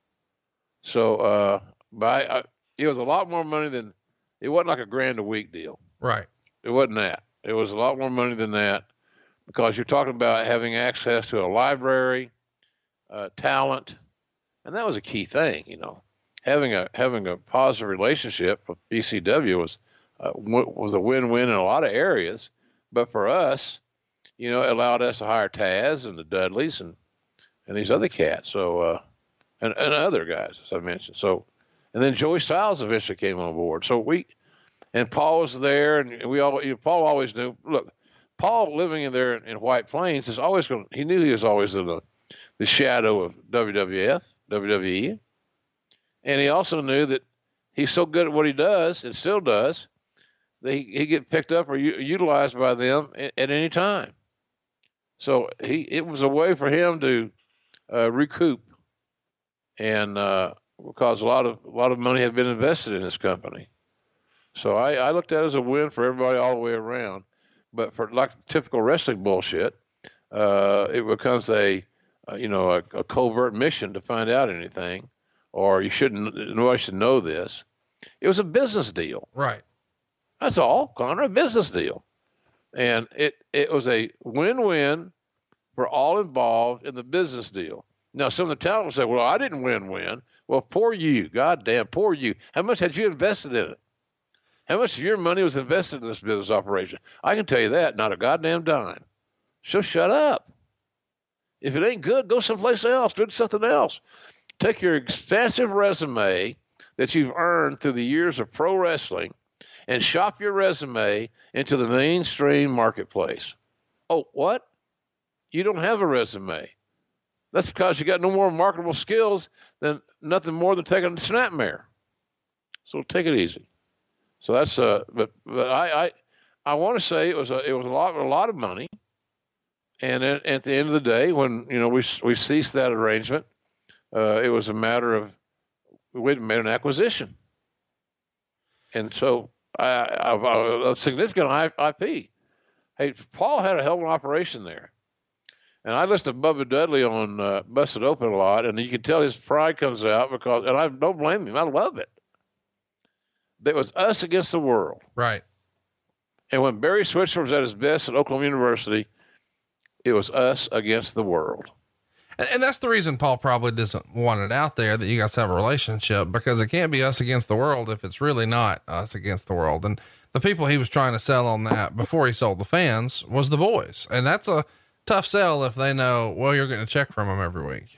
So, uh, by, I, it was a lot more money than, it wasn't like a grand a week deal. Right. It wasn't that. It was a lot more money than that, because you're talking about having access to a library, uh, talent, and that was a key thing. You know, having a having a positive relationship with B C W was uh, w- was a win-win in a lot of areas. But for us, you know, it allowed us to hire Taz and the Dudleys and and these other cats. So uh, and and other guys, as I mentioned. So, and then Joey Styles eventually came on board. So we. And Paul was there, and we all. You know, Paul always knew. Look, Paul living in there in, in White Plains is always going. He knew he was always in the, the shadow of W W F, W W E, and he also knew that he's so good at what he does and still does that he he get picked up or u- utilized by them at, at any time. So he it was a way for him to uh, recoup, and uh, because a lot of a lot of money had been invested in this company. So I, I looked at it as a win for everybody all the way around. But for like typical wrestling bullshit, uh, it becomes a, uh, you know, a, a covert mission to find out anything, or you shouldn't, nobody should know this. It was a business deal. Right. That's all, Connor, a business deal. And it, it was a win-win for all involved in the business deal. Now, some of the talent will say, well, I didn't win-win. Well, poor you. Goddamn, poor you. How much had you invested in it? How much of your money was invested in this business operation? I can tell you that, not a goddamn dime. So shut up. If it ain't good, go someplace else. Do something else. Take your expansive resume that you've earned through the years of pro wrestling and shop your resume into the mainstream marketplace. Oh, what? You don't have a resume. That's because you got no more marketable skills than nothing more than taking a snapmare. So take it easy. So that's uh, but but I I, I want to say it was a it was a lot a lot of money, and at, at the end of the day, when you know we we ceased that arrangement, uh, it was a matter of we made an acquisition, and so I, I, I a significant I P. Hey, Paul had a hell of an operation there, and I listened to Bubba Dudley on uh, Busted Open a lot, and you can tell his pride comes out because, and I don't blame him. I love it. It was us against the world. Right. And when Barry Switzer was at his best at Oklahoma University, it was us against the world. And, and that's the reason Paul probably doesn't want it out there that you guys have a relationship, because it can't be us against the world if it's really not us against the world. And the people he was trying to sell on that before he sold the fans was the boys. And that's a tough sell if they know, well, you're getting a check from them every week.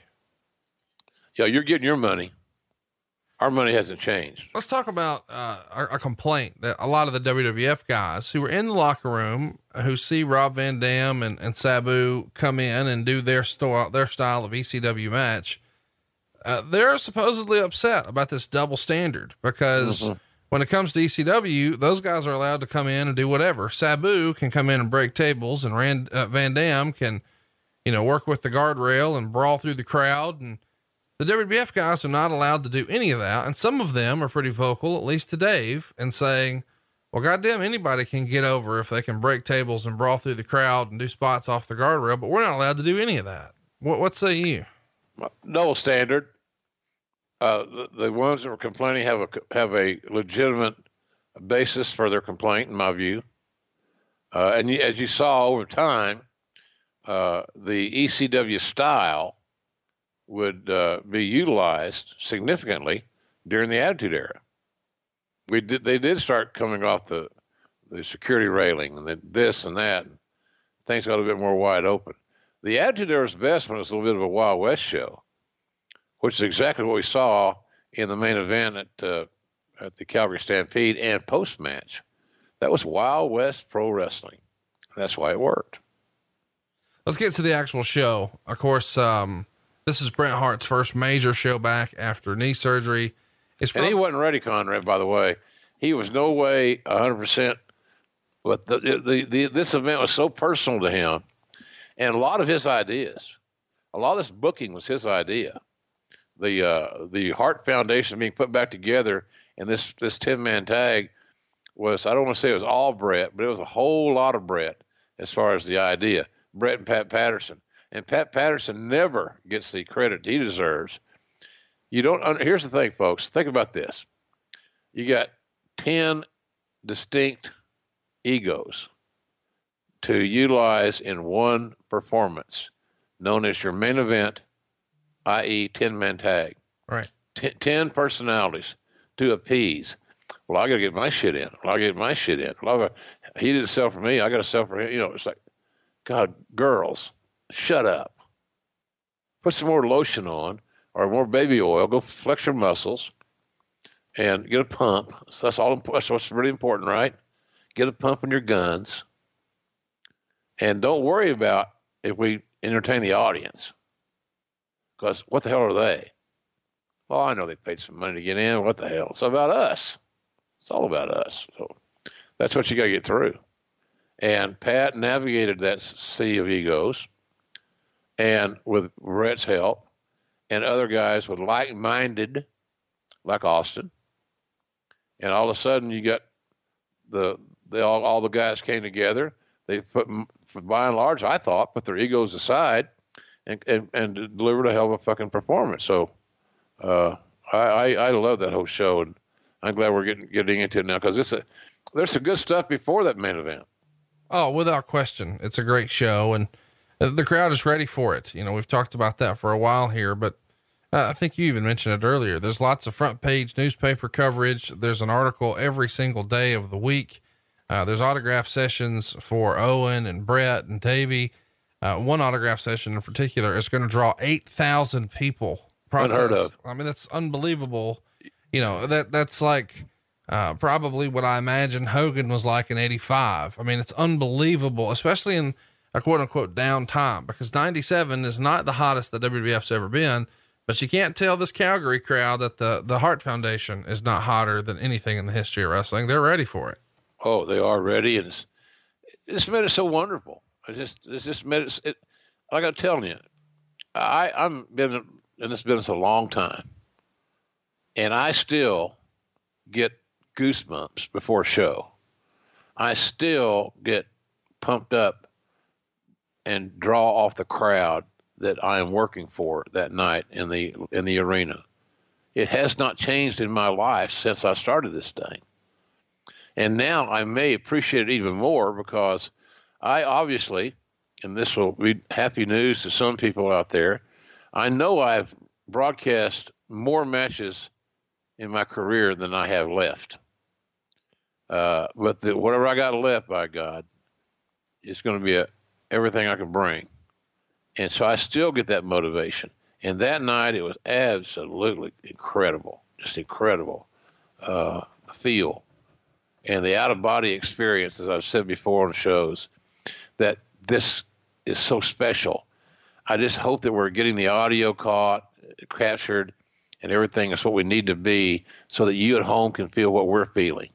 Yeah, you're getting your money. Our money hasn't changed. Let's talk about uh, a, a complaint that a lot of the W W F guys who were in the locker room, who see Rob Van Dam and, and Sabu come in and do their style, their style of E C W match. Uh, they're supposedly upset about this double standard because mm-hmm. when it comes to E C W, those guys are allowed to come in and do whatever. Sabu can come in and break tables, and Rand, uh, Van Dam can, you know, work with the guardrail and brawl through the crowd, and the W W F guys are not allowed to do any of that. And some of them are pretty vocal, at least to Dave, and saying, well, goddamn, anybody can get over if they can break tables and brawl through the crowd and do spots off the guardrail, but we're not allowed to do any of that. What, what say you? Double standard. Uh, the, the ones that were complaining have a, have a legitimate basis for their complaint, in my view. Uh, and you, as you saw over time, uh, the E C W style would uh, be utilized significantly during the Attitude Era. We did, they did start coming off the, the security railing and the, this and that, and things got a bit more wide open. The Attitude Era was best when it was a little bit of a Wild West show, which is exactly what we saw in the main event at, uh, at the Calgary Stampede and post-match. That was Wild West pro wrestling. That's why it worked. Let's get to the actual show. Of course, um, this is Bret Hart's first major show back after knee surgery. It's and he wasn't ready, Conrad, by the way. He was no way one hundred percent. But the, the, the, this event was so personal to him, and a lot of his ideas. a lot of this booking was his idea. The uh, the Hart Foundation being put back together, and this this ten man tag was, I don't want to say it was all Bret, but it was a whole lot of Bret as far as the idea. Bret and Pat Patterson, and Pat Patterson never gets the credit he deserves. You don't. Here's the thing, folks. Think about this. You got ten distinct egos to utilize in one performance, known as your main event, that is ten man tag. Right. T- ten personalities to appease. Well, I got to get my shit in. Well, I got to get my shit in. Well, gotta, he didn't sell for me. I got to sell for him. You know, it's like, God, girls, shut up. Put some more lotion on or more baby oil. Go flex your muscles and get a pump. So that's all. That's what's really important, right? Get a pump in your guns. And don't worry about if we entertain the audience. Because what the hell are they? Well, I know they paid some money to get in. What the hell? It's about us. It's all about us. So that's what you got to get through. And Pat navigated that sea of egos, and with Bret's help and other guys with like-minded, like Austin. And all of a sudden you got the, they all, all the guys came together. They put, by and large, I thought, put their egos aside and, and, and delivered a hell of a fucking performance. So uh, I, I, I love that whole show, and I'm glad we're getting getting into it now, because it's a there's some good stuff before that main event. Oh, without question, it's a great show, and the crowd is ready for it. You know, we've talked about that for a while here, but uh, I think you even mentioned it earlier. There's lots of front page newspaper coverage. There's an article every single day of the week. Uh, there's autograph sessions for Owen and Bret and Davey. Uh, one autograph session in particular is going to draw eight thousand people. Process. Unheard of. I mean, that's unbelievable. You know, that that's like, uh, probably what I imagine Hogan was like in eighty-five. I mean, it's unbelievable, especially in a quote unquote down time, because ninety-seven is not the hottest that W W F's ever been, but you can't tell this Calgary crowd that the, the Hart Foundation is not hotter than anything in the history of wrestling. They're ready for it. Oh, they are ready. And it's, it's made it so wonderful. It just, it's just made it, it like I'm telling you, I, I'm been in this business a long time, and I still get goosebumps before a show. I still get pumped up and draw off the crowd that I am working for that night in the, in the arena. It has not changed in my life since I started this thing. And now I may appreciate it even more, because I obviously, and this will be happy news to some people out there, I know I've broadcast more matches in my career than I have left. Uh, but the, whatever I got left, by God, it's going to be a, everything I can bring. And so I still get that motivation. And that night, it was absolutely incredible, just incredible. Uh, the feel and the out-of-body experience, as I've said before on shows, that this is so special. I just hope that we're getting the audio caught, captured, and everything is what we need to be, so that you at home can feel what we're feeling.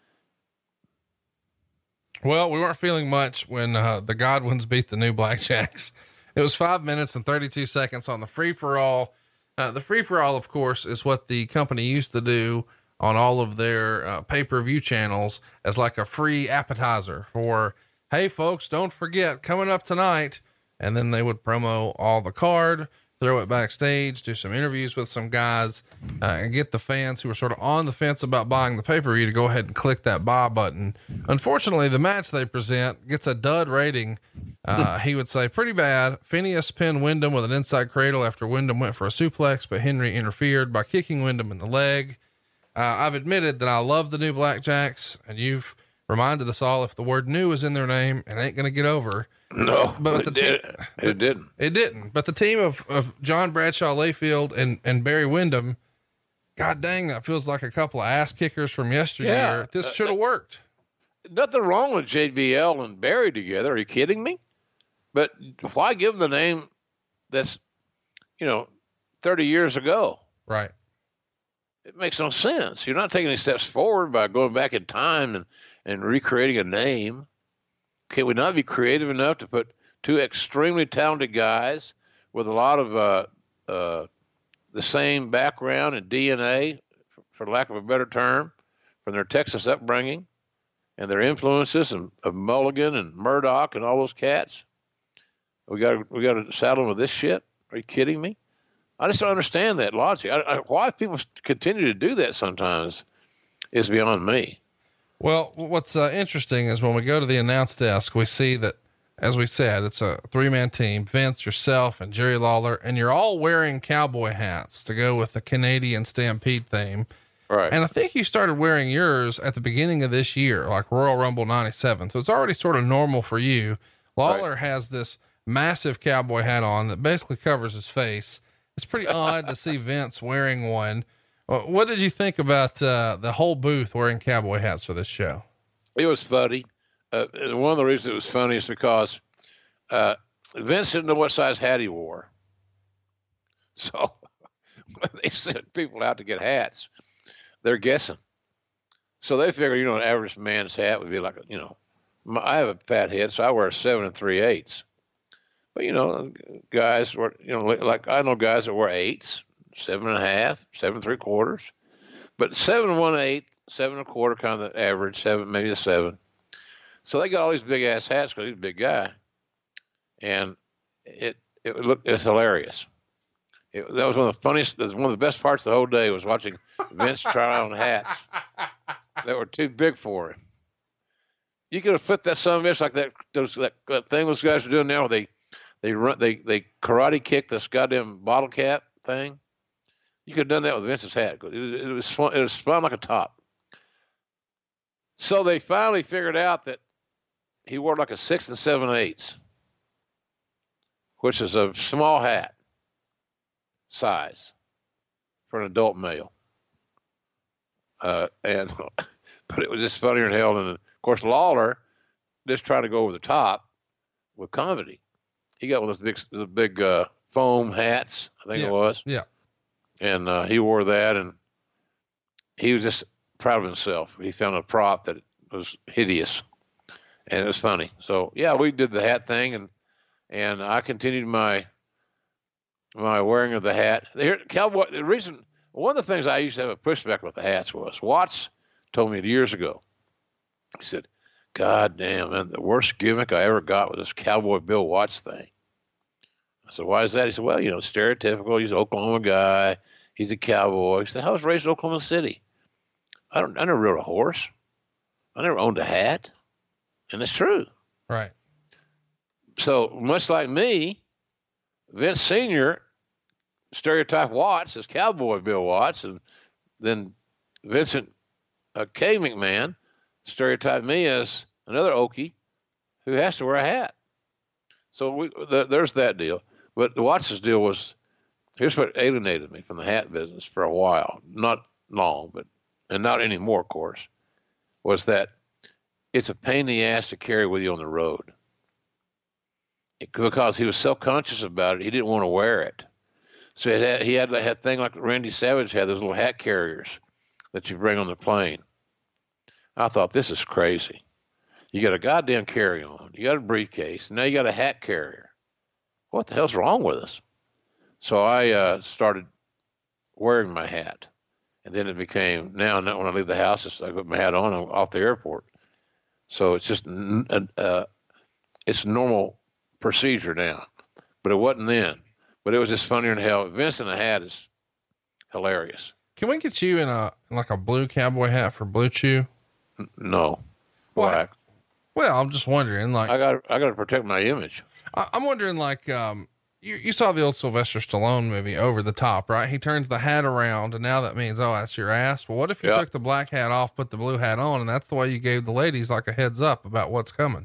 Well, we weren't feeling much when uh, the Godwins beat the New Blackjacks. It was five minutes and thirty-two seconds on the free for all. Uh, the free for all, of course, is what the company used to do on all of their uh, pay-per-view channels as like a free appetizer for, hey folks, don't forget coming up tonight. And then they would promo all the card, throw it backstage, do some interviews with some guys, uh, and get the fans who are sort of on the fence about buying the pay-per-view to go ahead and click that buy button. Unfortunately, the match they present gets a dud rating. Uh, he would say pretty bad. Phineas pinned Wyndham with an inside cradle after Wyndham went for a suplex, but Henry interfered by kicking Wyndham in the leg. Uh, I've admitted that I love the New Blackjacks, and you've reminded us all, if the word new is in their name, it ain't going to get over. No, but it, the did. te- it didn't. It didn't. But the team of, of John Bradshaw Layfield and, and Barry Windham, God dang, that feels like a couple of ass kickers from yesteryear. Yeah. This Uh, should have worked. Nothing wrong with J B L and Barry together. Are you kidding me? But why give them the name that's, you know, thirty years ago? Right. It makes no sense. You're not taking any steps forward by going back in time and, and recreating a name. Can we not be creative enough to put two extremely talented guys with a lot of uh, uh, the same background and D N A, for lack of a better term, from their Texas upbringing and their influences and, of Mulligan and Murdoch and all those cats. We got we got to saddle with this shit. Are you kidding me? I just don't understand that logic. I, I, why people continue to do that sometimes is beyond me. Well, what's uh, interesting is when we go to the announce desk, we see that, as we said, it's a three man team, Vince, yourself, and Jerry Lawler, and you're all wearing cowboy hats to go with the Canadian Stampede theme. Right. And I think you started wearing yours at the beginning of this year, like Royal Rumble ninety-seven. So it's already sort of normal for you. Lawler right. has this massive cowboy hat on that basically covers his face. It's pretty odd to see Vince wearing one. What did you think about uh, the whole booth wearing cowboy hats for this show? It was funny. Uh, one of the reasons it was funny is because uh, Vince didn't know what size hat he wore. So when they sent people out to get hats, they're guessing. So they figure, you know, an average man's hat would be like, you know, my, I have a fat head, so I wear a seven and three eighths. But, you know, guys were, you know, like I know guys that wear eights, seven and a half, seven and three quarters, but seven and one eighth, seven and a quarter, kind of the average, seven, maybe a seven. So they got all these big ass hats because he's a big guy. And it, it looked, it's hilarious. It, that was one of the funniest, that was one of the best parts of the whole day was watching Vince try on hats that were too big for him. You could have flipped that son of a bitch like that, those, that, that thing those guys are doing now where they, They run. They they karate kick this goddamn bottle cap thing. You could have done that with Vince's hat. It was, it was fun. It was spun like a top. So they finally figured out that he wore like a six and seven eighths, which is a small hat size for an adult male. Uh, and but it was just funnier than hell. And of course, Lawler just trying to go over the top with comedy. He got one of those big, the big uh, foam hats, I think yeah. it was. Yeah. And uh, he wore that, and he was just proud of himself. He found a prop that was hideous, and it was funny. So yeah, we did the hat thing, and and I continued my my wearing of the hat. Here, cowboy. The reason, one of the things I used to have a pushback with the hats was Watts told me years ago. He said, God damn, man, the worst gimmick I ever got was this Cowboy Bill Watts thing. I said, why is that? He said, well, you know, stereotypical. He's an Oklahoma guy. He's a cowboy. He said, I was raised in Oklahoma City. I don't, I never rode a horse. I never owned a hat. And it's true. Right. So much like me, Vince Senior stereotyped Watts as Cowboy Bill Watts. And then Vincent uh, K. McMahon stereotyped me as another Okie who has to wear a hat. So we, the, there's that deal. But the Watts' deal was, here's what alienated me from the hat business for a while, not long, but, and not anymore, of course, was that it's a pain in the ass to carry with you on the road. It, because he was self-conscious about it, he didn't want to wear it. So he had, he had that thing like Randy Savage had, those little hat carriers that you bring on the plane. I thought, this is crazy. You got a goddamn carry-on. You got a briefcase. Now you got a hat carrier. What the hell's wrong with us? So I uh, started wearing my hat. And then it became, now when I leave the house, I put my hat on, I'm off the airport. So it's just, uh, it's normal procedure now. But it wasn't then. But it was just funnier than hell. Vince in a hat is hilarious. Can we get you in a, like a blue cowboy hat for Blue Chew? No. Black. Well, I'm just wondering, like, I got, I got to protect my image. I, I'm wondering, like, um, you, you saw the old Sylvester Stallone movie, Over the Top, right? He turns the hat around and now that means, oh, that's your ass. Well, what if you yep. took the black hat off, put the blue hat on, and that's the way you gave the ladies like a heads up about what's coming?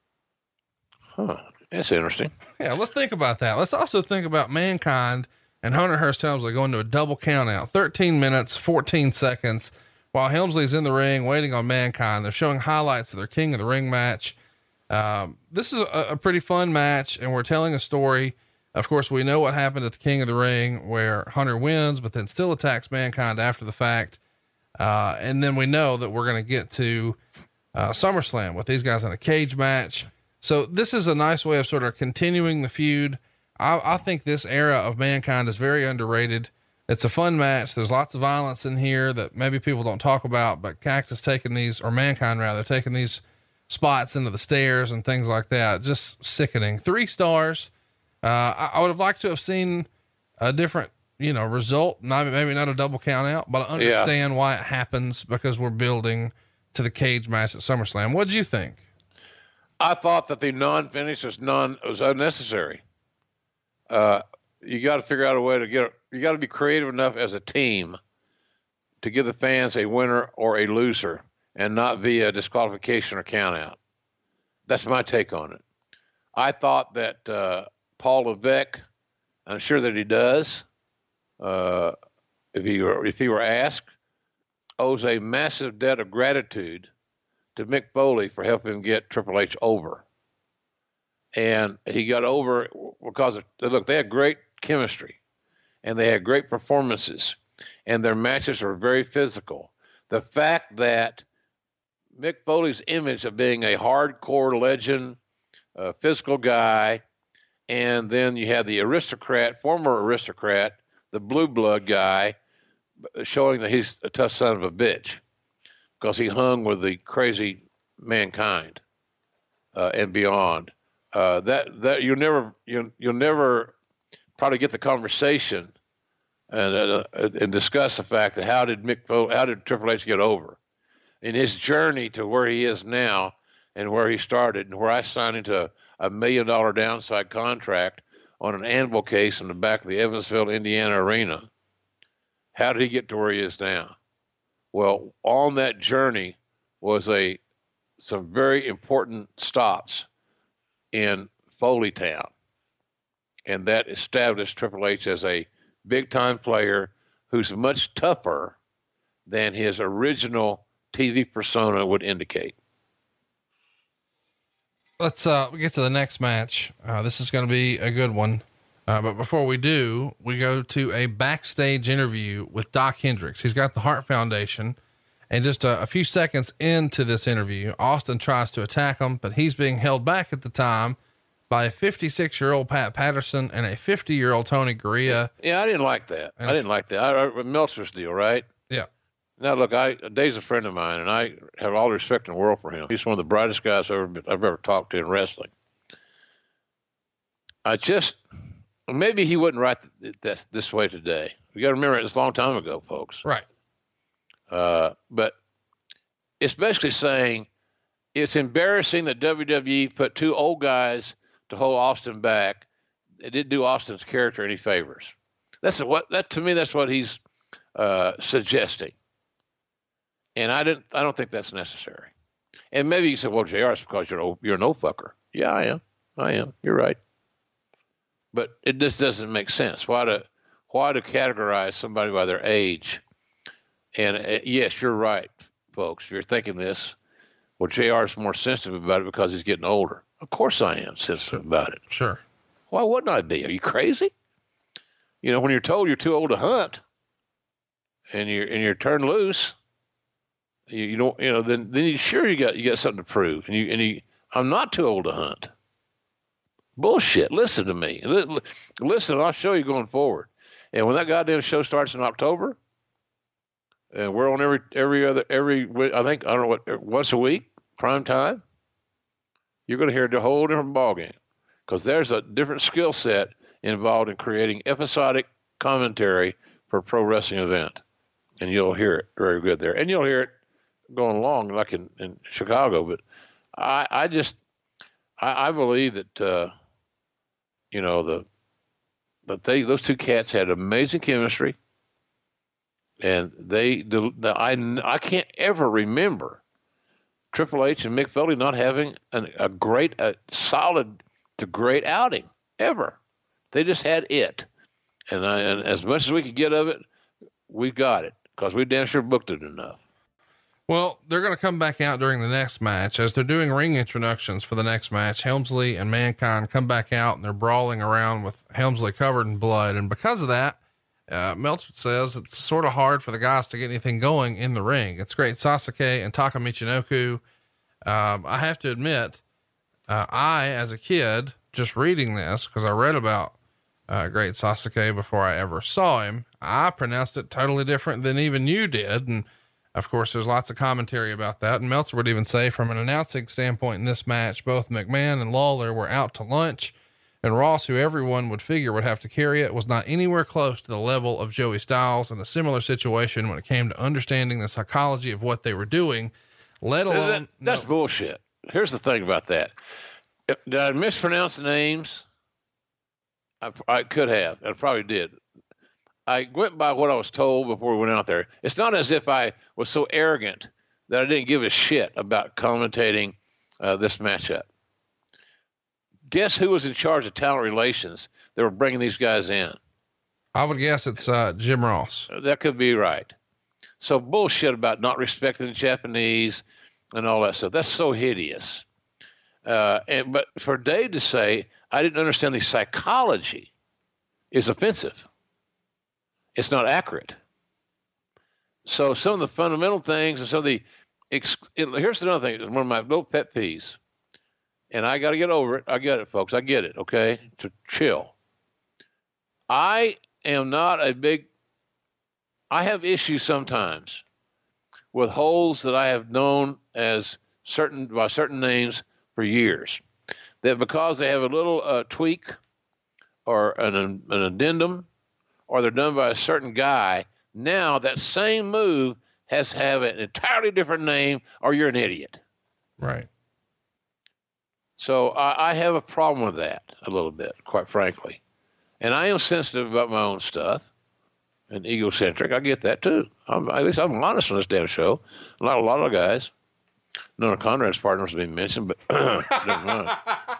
Huh. That's interesting. Yeah. Let's think about that. Let's also think about Mankind and Hunter Hearst Helmsley going to a double count out, thirteen minutes, fourteen seconds. While Helmsley's in the ring waiting on Mankind, they're showing highlights of their King of the Ring match. Um, this is a, a pretty fun match, and we're telling a story. Of course, we know what happened at the King of the Ring where Hunter wins, but then still attacks Mankind after the fact. Uh, and then we know that we're going to get to uh, SummerSlam with these guys in a cage match. So this is a nice way of sort of continuing the feud. I, I think this era of Mankind is very underrated. It's a fun match. There's lots of violence in here that maybe people don't talk about, but Cactus taking these, or Mankind rather, taking these spots into the stairs and things like that. Just sickening. Three stars. Uh, I, I would have liked to have seen a different, you know, result. Not, maybe not a double count out, but I understand yeah. why it happens, because we're building to the cage match at SummerSlam. What did you think? I thought that the non-finish was non was unnecessary. Uh, you got to figure out a way to get, you got to be creative enough as a team to give the fans a winner or a loser, and not via disqualification or count out. That's my take on it. I thought that, uh, Paul Levesque, I'm sure that he does, uh, if he were, if he were asked, owes a massive debt of gratitude to Mick Foley for helping him get Triple H over. And he got over because of, look, they had great chemistry and they had great performances and their matches were very physical. The fact that Mick Foley's image of being a hardcore legend, a physical guy, and then you had the aristocrat, former aristocrat, the blue blood guy, showing that he's a tough son of a bitch because he hung with the crazy Mankind uh, and beyond. Uh, that that you'll never you you'll never probably get the conversation and uh, and discuss the fact that how did Mick Foley, how did Triple H get over in his journey to where he is now and where he started and where I signed into a, a million dollar downside contract on an anvil case in the back of the Evansville, Indiana arena. How did he get to where he is now? Well, on that journey was a some very important stops in Foley Town, and that established Triple H as a big-time player who's much tougher than his original T V persona would indicate. Let's uh, get to the next match. Uh, this is going to be a good one. Uh, but before we do, we go to a backstage interview with Doc Hendrix. He's got the Heart Foundation. And just a, a few seconds into this interview, Austin tries to attack him, but he's being held back at the time by a fifty-six year old Pat Patterson and a fifty year old Tony Gurria. Yeah. I didn't like that. And I didn't like that. I, I, Meltzer's deal, right? Yeah. Now look, I, Dave's a friend of mine and I have all the respect in the world for him. He's one of the brightest guys I've ever, been, I've ever talked to in wrestling. I just, maybe he wouldn't write this, this way today. You got to remember it's a long time ago, folks. Right. Uh, but it's basically saying it's embarrassing that W W E put two old guys to hold Austin back. It didn't do Austin's character any favors. That's what that to me. That's what he's uh, suggesting, and I didn't. I don't think that's necessary. And maybe you said, "Well, J R, it's because you're old, you're an old fucker." Yeah, I am. I am. You're right. But it just doesn't make sense. Why to why to categorize somebody by their age? And uh, yes, you're right, folks. If you're thinking this, well, J R is more sensitive about it because he's getting older. Of course I am sensitive sure. about it. Sure. Why wouldn't I be? Are you crazy? You know, when you're told you're too old to hunt and you're, and you're turned loose, you, you don't, you know, then, then you sure you got, you got something to prove. And you, and you, I'm not too old to hunt. Bullshit. Listen to me. Listen, I'll show you going forward. And when that goddamn show starts in October, and we're on every, every other, every, I think, I don't know what, once a week, prime time, you're going to hear a whole different ballgame because there's a different skill set involved in creating episodic commentary for a pro wrestling event. And you'll hear it very good there. And you'll hear it going along like in, in Chicago. But I, I just, I, I believe that, uh, you know, the, that they, those two cats had amazing chemistry. And they, the, the, I, I can't ever remember Triple H and Mick Foley not having an, a great, a solid to great outing ever. They just had it. And, I, and as much as we could get of it, we got it because we damn sure booked it enough. Well, they're going to come back out during the next match as they're doing ring introductions for the next match. Helmsley and Mankind come back out and they're brawling around with Helmsley covered in blood. And because of that, Uh, Meltzer says it's sort of hard for the guys to get anything going in the ring. It's great. Sasuke and Taka Michinoku. Um, I have to admit, uh, I, as a kid, just reading this, cause I read about uh, great Sasuke before I ever saw him. I pronounced it totally different than even you did. And of course, there's lots of commentary about that. And Meltzer would even say, from an announcing standpoint in this match, both McMahon and Lawler were out to lunch, and Ross, who everyone would figure would have to carry it, was not anywhere close to the level of Joey Styles in a similar situation when it came to understanding the psychology of what they were doing, let alone. That, that's no. bullshit. Here's the thing about that. Did I mispronounce the names? I, I could have. I probably did. I went by what I was told before we went out there. It's not as if I was so arrogant that I didn't give a shit about commentating uh, this matchup. Guess who was in charge of talent relations that were bringing these guys in? I would guess it's uh, Jim Ross. That could be right. So bullshit about not respecting the Japanese and all that stuff. That's so hideous. Uh, and, but for Dave to say, I didn't understand the psychology, is offensive. It's not accurate. So some of the fundamental things and some of the, ex- here's another thing. It's one of my little pet peeves, and I got to get over it. I get it, folks. I get it. Okay. To chill. I am not a big, I have issues sometimes with holes that I have known as certain, by certain names for years, that because they have a little uh, tweak or an, an addendum, or they're done by a certain guy, now that same move has to have an entirely different name, or you're an idiot. Right. So I, I have a problem with that a little bit, quite frankly. And I am sensitive about my own stuff and egocentric. I get that too. I'm, at least I'm honest on this damn show. A lot, a lot of guys. None of Conrad's partners have been mentioned, but never mind.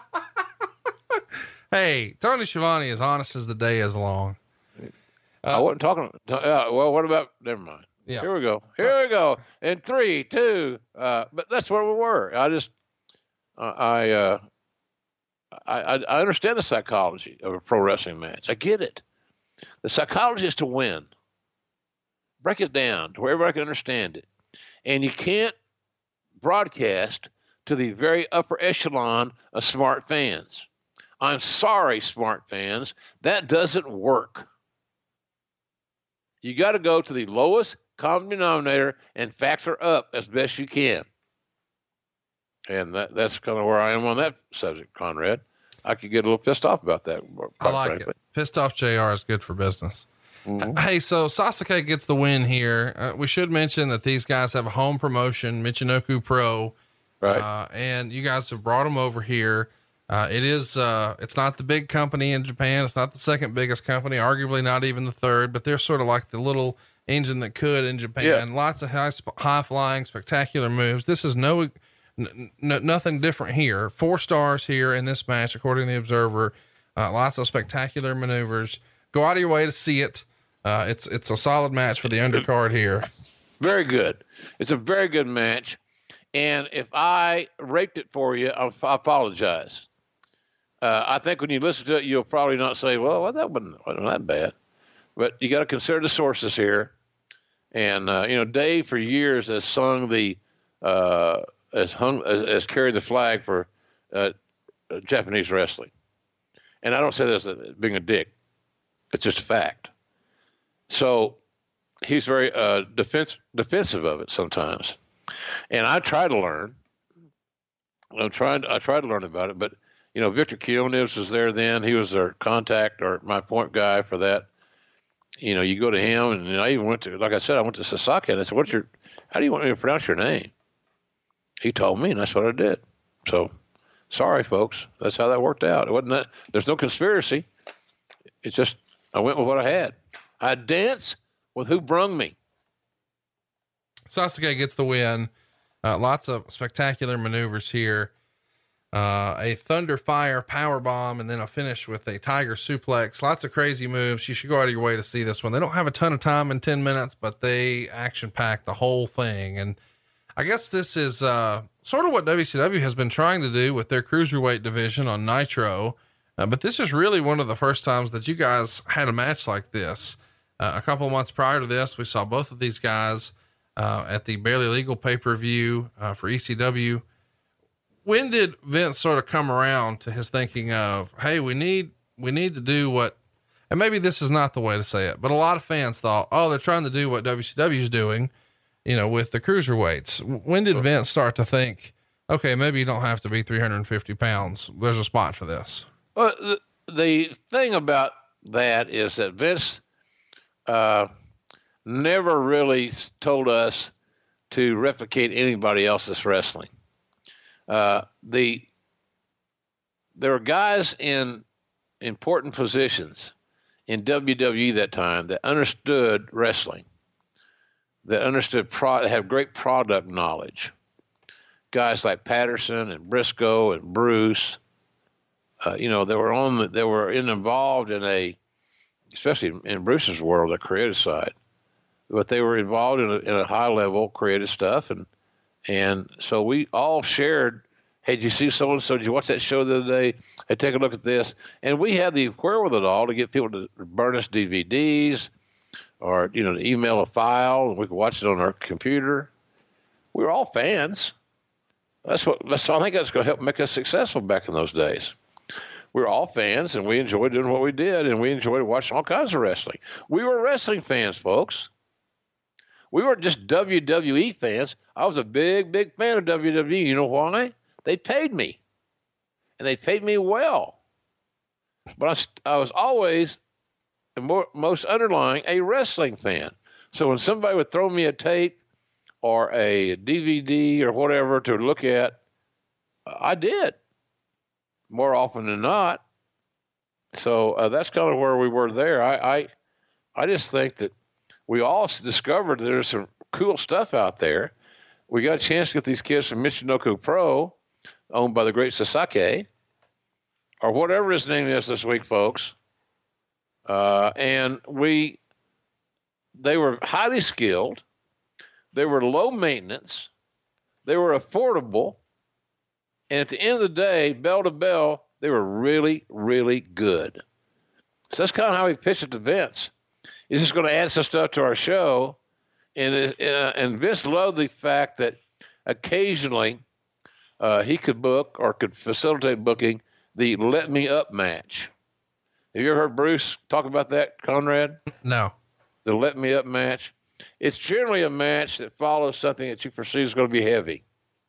Hey, Tony Schiavone is honest as the day is long. Uh, I wasn't talking. Uh, well, what about? Never mind. Yeah. Here we go. Here we go. In three, two. Uh, but that's where we were. I just, uh, I, uh, I, I understand the psychology of a pro wrestling match. I get it. The psychology is to win. Break it down to where everybody can understand it, and you can't broadcast to the very upper echelon of smart fans. I'm sorry, smart fans, that doesn't work. You got to go to the lowest common denominator and factor up as best you can. And that, that's kind of where I am on that subject, Conrad. I could get a little pissed off about that. I like frankly. it. Pissed off J R is good for business. Mm-hmm. Hey, so Sasuke gets the win here. Uh, we should mention that these guys have a home promotion, Michinoku Pro. Right. Uh, and you guys have brought them over here. Uh, it is, uh, it's not the big company in Japan. It's not the second biggest company, arguably not even the third, but they're sort of like the little engine that could in Japan. Yeah. Lots of high, high flying, spectacular moves. This is no, n- n- nothing different here. Four stars here in this match, according to the Observer. Uh, lots of spectacular maneuvers. Go out of your way to see it. Uh, it's, it's a solid match for the undercard here. Very good. It's a very good match. And if I raped it for you, I, I apologize. Uh, I think when you listen to it, you'll probably not say, well, well that wasn't, wasn't that bad. But you got to consider the sources here. And, uh, you know, Dave for years has sung the, uh, has hung, has carried the flag for uh, Japanese wrestling. And I don't say this as being a dick. It's just a fact. So he's very uh, defense, defensive of it sometimes. And I try to learn. I'm trying. I try to learn about it, but you know, Victor Quinones was there then. He was their contact or my point guy for that. You know, you go to him, and I even went to, like I said, I went to Sasaki, and I said, "What's your? How do you want me to pronounce your name?" He told me, and that's what I did. So, sorry, folks. That's how that worked out. It wasn't that. There's no conspiracy. It's just I went with what I had. I danced with who brung me. Sasuke gets the win. Uh, lots of spectacular maneuvers here. Uh, a thunder fire power bomb, and then a finish with a tiger suplex. Lots of crazy moves. You should go out of your way to see this one. They don't have a ton of time in ten minutes, but they action pack the whole thing. And I guess this is, uh, sort of what W C W has been trying to do with their cruiserweight division on Nitro. Uh, but this is really one of the first times that you guys had a match like this. Uh, a couple of months prior to this, we saw both of these guys, uh, at the Barely Legal pay-per-view, uh, for E C W. When did Vince sort of come around to his thinking of, hey, we need, we need to do what and maybe this is not the way to say it, but a lot of fans thought, oh, they're trying to do what W C W is doing, you know, with the cruiserweights. When did Vince start to think, okay, maybe you don't have to be three hundred fifty pounds. There's a spot for this. Well, the, the thing about that is that Vince, uh, never really told us to replicate anybody else's wrestling. Uh, the, there were guys in important positions in W W E that time that understood wrestling, that understood pro, have great product knowledge. Guys like Patterson and Briscoe and Bruce, uh, you know, they were on the, they were in, involved in a, especially in Bruce's world, the creative side, but they were involved in a, in a high level creative stuff. And, and so we all shared, hey, did you see so-and-so? Did you watch that show the other day? Hey, take a look at this. And we had the wherewithal to get people to burn us D V Ds or, you know, to email a file and we could watch it on our computer. We were all fans. That's what, that's, I think that's going to help make us successful back in those days. We were all fans and we enjoyed doing what we did and we enjoyed watching all kinds of wrestling. We were wrestling fans, folks. We weren't just W W E fans. I was a big, big fan of W W E. You know why? They paid me and they paid me well. But I, I was always, and more, most underlying, a wrestling fan. So when somebody would throw me a tape or a D V D or whatever to look at, I did more often than not. So uh, that's kind of where we were there. I, I, I just think that we all discovered there's some cool stuff out there. We got a chance to get these kids from Michinoku Pro, owned by the great Sasaki, or whatever his name is this week, folks. Uh, and we, they were highly skilled. They were low maintenance. They were affordable. And at the end of the day, bell to bell, they were really, really good. So that's kind of how we pitched it to Vince. He's just going to add some stuff to our show. And, uh, and Vince loved the fact that occasionally uh, he could book or could facilitate booking the Let Me Up match. Have you ever heard Bruce talk about that, Conrad? No. The Let Me Up match. It's generally a match that follows something that you perceive is going to be heavy,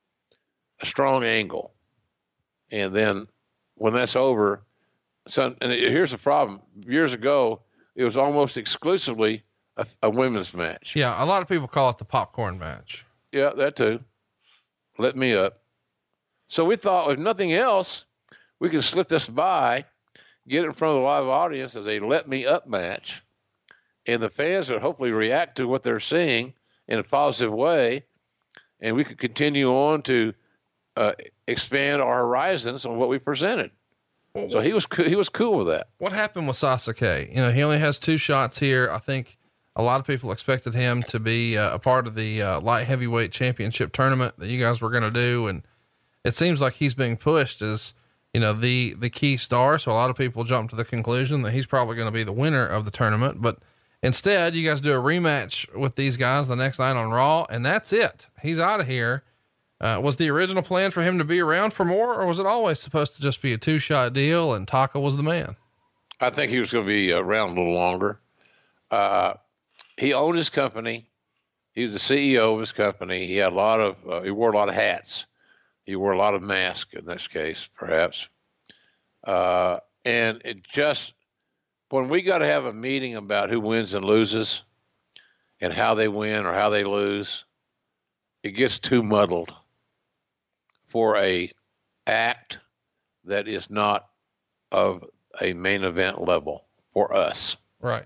a strong angle. And then when that's over, some, and here's the problem. Years ago, it was almost exclusively a, a women's match. Yeah. A lot of people call it the popcorn match. Yeah, that too. Let Me Up. So we thought if nothing else, we can slip this by, get it in front of the live audience as a Let Me Up match. And the fans would hopefully react to what they're seeing in a positive way. And we could continue on to uh, expand our horizons on what we presented. So he was, co- he was cool with that. What happened with Sasuke? You know, he only has two shots here. I think a lot of people expected him to be uh, a part of the uh, light heavyweight championship tournament that you guys were going to do. And it seems like he's being pushed as, you know, the, the key star. So a lot of people jumped to the conclusion that he's probably going to be the winner of the tournament, but instead you guys do a rematch with these guys the next night on Raw, and that's it. He's out of here. Uh, was the original plan for him to be around for more, or was it always supposed to just be a two shot deal and Taka was the man? I think he was going to be around a little longer. Uh, he owned his company. He was the C E O of his company. He had a lot of, uh, he wore a lot of hats. He wore a lot of masks in this case, perhaps. Uh, and it just, when we got to have a meeting about who wins and loses and how they win or how they lose, it gets too muddled for a act that is not of a main event level for us. Right.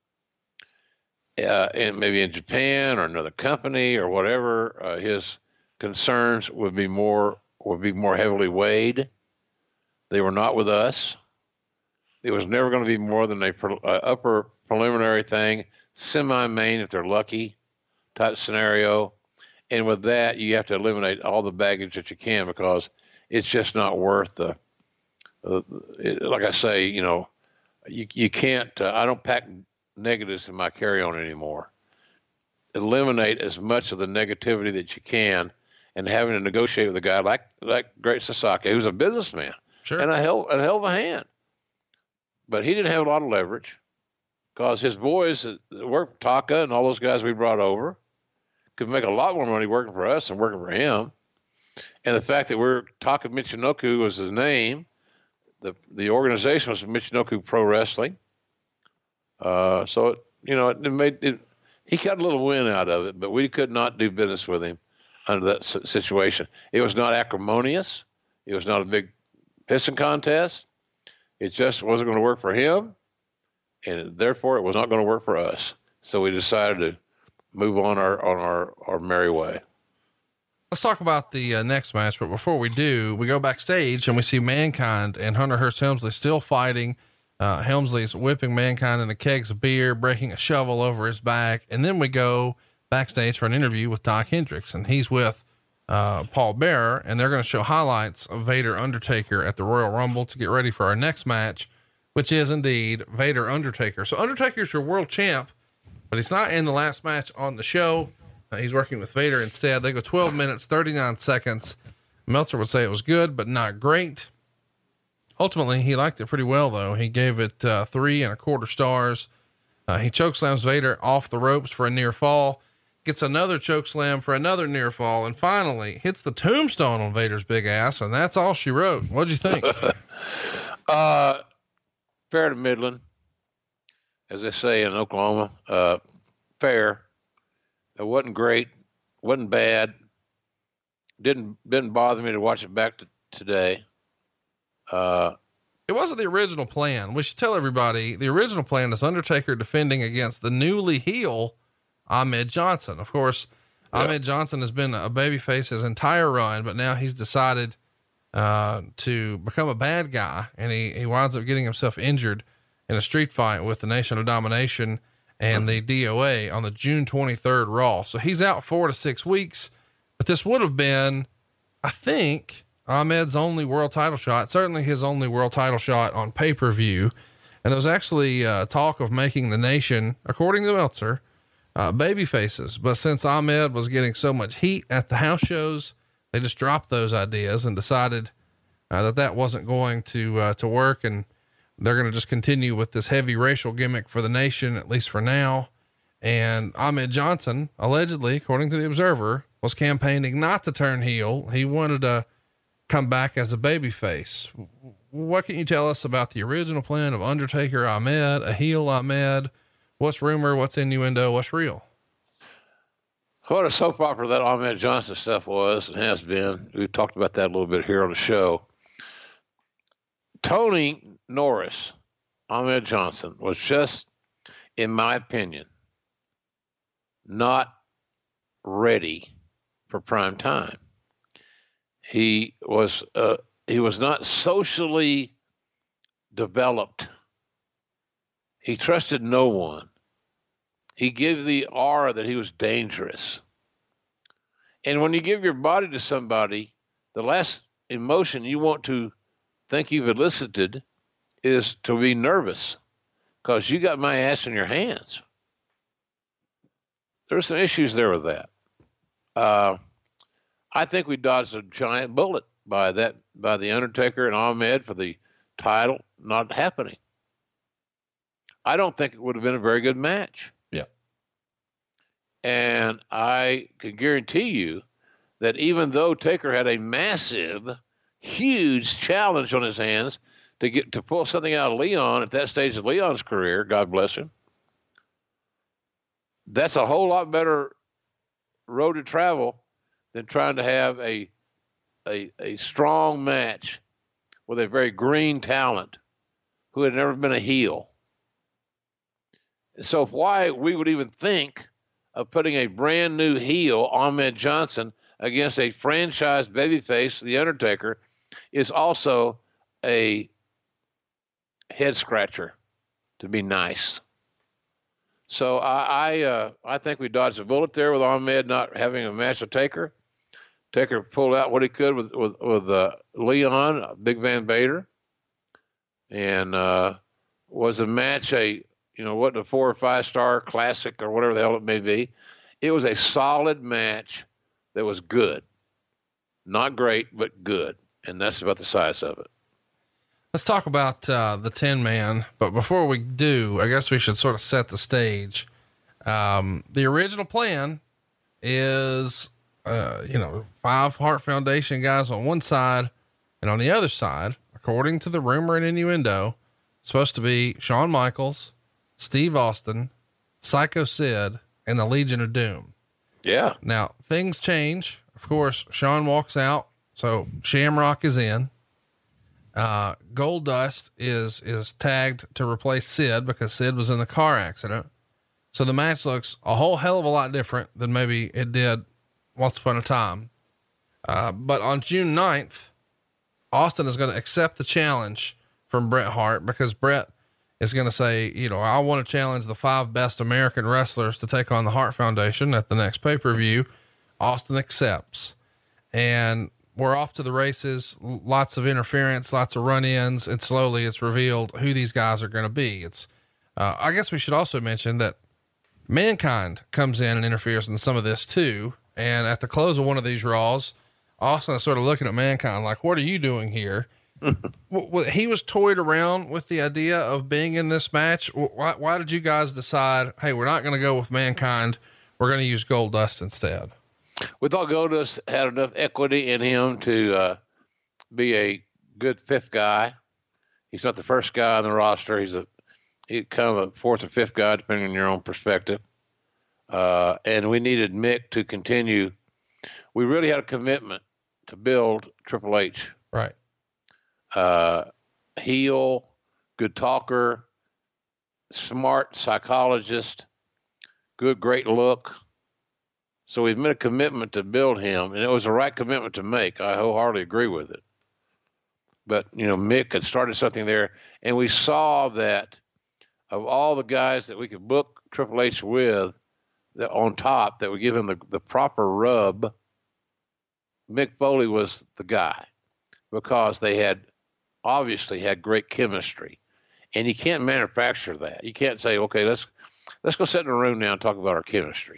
Uh, and maybe in Japan or another company or whatever, uh, his concerns would be more, would be more heavily weighed. They were not with us. It was never going to be more than a pre- uh, upper preliminary thing, semi-main if they're lucky type scenario. And with that, you have to eliminate all the baggage that you can because it's just not worth the, uh, it, like I say, you know, you, you can't, uh, I don't pack negatives in my carry-on anymore. Eliminate as much of the negativity that you can, and having to negotiate with a guy like, like Great Sasaki, who's a businessman Sure. and a hell, a hell of a hand. But he didn't have a lot of leverage. because his boys that worked, Taka and all those guys we brought over, could make a lot more money working for us than working for him. And the fact that we're Taka Michinoku was the name, the the organization was Michinoku Pro Wrestling. Uh, so it, you know, it, it made it. He got a little win out of it, but we could not do business with him under that situation. It was not acrimonious. It was not a big pissing contest. It just wasn't going to work for him, and therefore it was not going to work for us. So we decided to move on our on our, our merry way. Let's talk about the uh, next match, but before we do, we go backstage and we see Mankind and Hunter Hearst Helmsley still fighting. Uh, Helmsley's whipping Mankind in a kegs of beer, breaking a shovel over his back. And then we go backstage for an interview with Doc Hendricks, and he's with uh, Paul Bearer, and they're going to show highlights of Vader Undertaker at the Royal Rumble to get ready for our next match, which is indeed Vader Undertaker. So Undertaker's your world champ, but he's not in the last match on the show. Uh, he's working with Vader instead. They go twelve minutes, thirty-nine seconds. Meltzer would say it was good, but not great. Ultimately, he liked it pretty well, though. He gave it uh, three and a quarter stars. Uh, he chokeslams Vader off the ropes for a near fall, gets another chokeslam for another near fall, and finally hits the tombstone on Vader's big ass. And that's all she wrote. What'd you think? uh, fair to middling, as they say in Oklahoma. Uh, fair. It wasn't great. Wasn't bad. Didn't didn't bother me to watch it back to today. Uh, it wasn't the original plan. We should tell everybody the original plan is Undertaker defending against the newly heel Ahmed Johnson. Of course, yeah. Ahmed Johnson has been a babyface his entire run, but now he's decided, uh, to become a bad guy, and he, he winds up getting himself injured in a street fight with the Nation of Domination and the D O A on the June twenty-third Raw. So he's out four to six weeks, but this would have been, I think, Ahmed's only world title shot, certainly his only world title shot on pay-per-view. And there was actually uh, talk of making the Nation, according to Meltzer, uh, baby faces. But since Ahmed was getting so much heat at the house shows, they just dropped those ideas and decided uh, that that wasn't going to, uh, to work. And they're going to just continue with this heavy racial gimmick for the Nation, at least for now. And Ahmed Johnson, allegedly, according to the Observer, was campaigning not to turn heel. He wanted to come back as a baby face. What can you tell us about the original plan of Undertaker Ahmed, a heel Ahmed? What's rumor? What's innuendo? What's real? What a soap opera that Ahmed Johnson stuff was and has been. We talked about that a little bit here on the show. Tony Norris, Ahmed Johnson, was just, in my opinion, not ready for prime time. He was, uh, he was not socially developed. He trusted no one. He gave the aura that he was dangerous. And when you give your body to somebody, the last emotion you want to think you've elicited is to be nervous because you got my ass in your hands. There's some issues there with that. Uh, I think we dodged a giant bullet by that, by the Undertaker and Ahmed for the title not happening. I don't think it would have been a very good match. Yeah. And I can guarantee you that even though Taker had a massive, huge challenge on his hands to get to pull something out of Leon at that stage of Leon's career, God bless him, that's a whole lot better road to travel than trying to have a a, a strong match with a very green talent who had never been a heel. So why we would even think of putting a brand new heel, Ahmed Johnson, against a franchise babyface, The Undertaker, is also a head scratcher, to be nice. So I I, uh, I think we dodged a bullet there with Ahmed not having a match with Taker. Taker pulled out what he could with with, with uh, Leon, Big Van Vader, and uh, was a match a you know what a four or five star classic or whatever the hell it may be. It was a solid match that was good, not great but good, and that's about the size of it. Let's talk about uh, the ten man. But before we do, I guess we should sort of set the stage. Um, the original plan is, uh, you know, five Hart Foundation guys on one side, and on the other side, according to the rumor and innuendo, supposed to be Shawn Michaels, Steve Austin, Psycho Sid, and the Legion of Doom. Yeah. Now things change. Of course, Shawn walks out, so Shamrock is in. Uh, Goldust is, is tagged to replace Sid because Sid was in the car accident. So the match looks a whole hell of a lot different than maybe it did once upon a time. Uh, but on June ninth, Austin is going to accept the challenge from Bret Hart because Bret is going to say, you know, I want to challenge the five best American wrestlers to take on the Hart Foundation at the next pay-per-view. Austin accepts, and we're off to the races. Lots of interference, lots of run-ins, and slowly it's revealed who these guys are going to be. It's, uh, I guess we should also mention that Mankind comes in and interferes in some of this too. And at the close of one of these Raws, Austin is sort of looking at Mankind like, what are you doing here? Well, he was toyed around with the idea of being in this match. Why, why did you guys decide, hey, we're not going to go with Mankind. We're going to use Goldust instead? We thought Goldust had enough equity in him to uh, be a good fifth guy. He's not the first guy on the roster. He's a he's kind of the fourth or fifth guy, depending on your own perspective. Uh, and we needed Mick to continue. We really had a commitment to build Triple H. Right. Uh, heel, good talker, smart psychologist, good, great look. So we've made a commitment to build him, and it was the right commitment to make. I wholeheartedly agree with it. But, you know, Mick had started something there, and we saw that of all the guys that we could book Triple H with, that on top, that would give him the, the proper rub, Mick Foley was the guy, because they had obviously had great chemistry, and you can't manufacture that. You can't say, okay, let's, let's go sit in a room now and talk about our chemistry.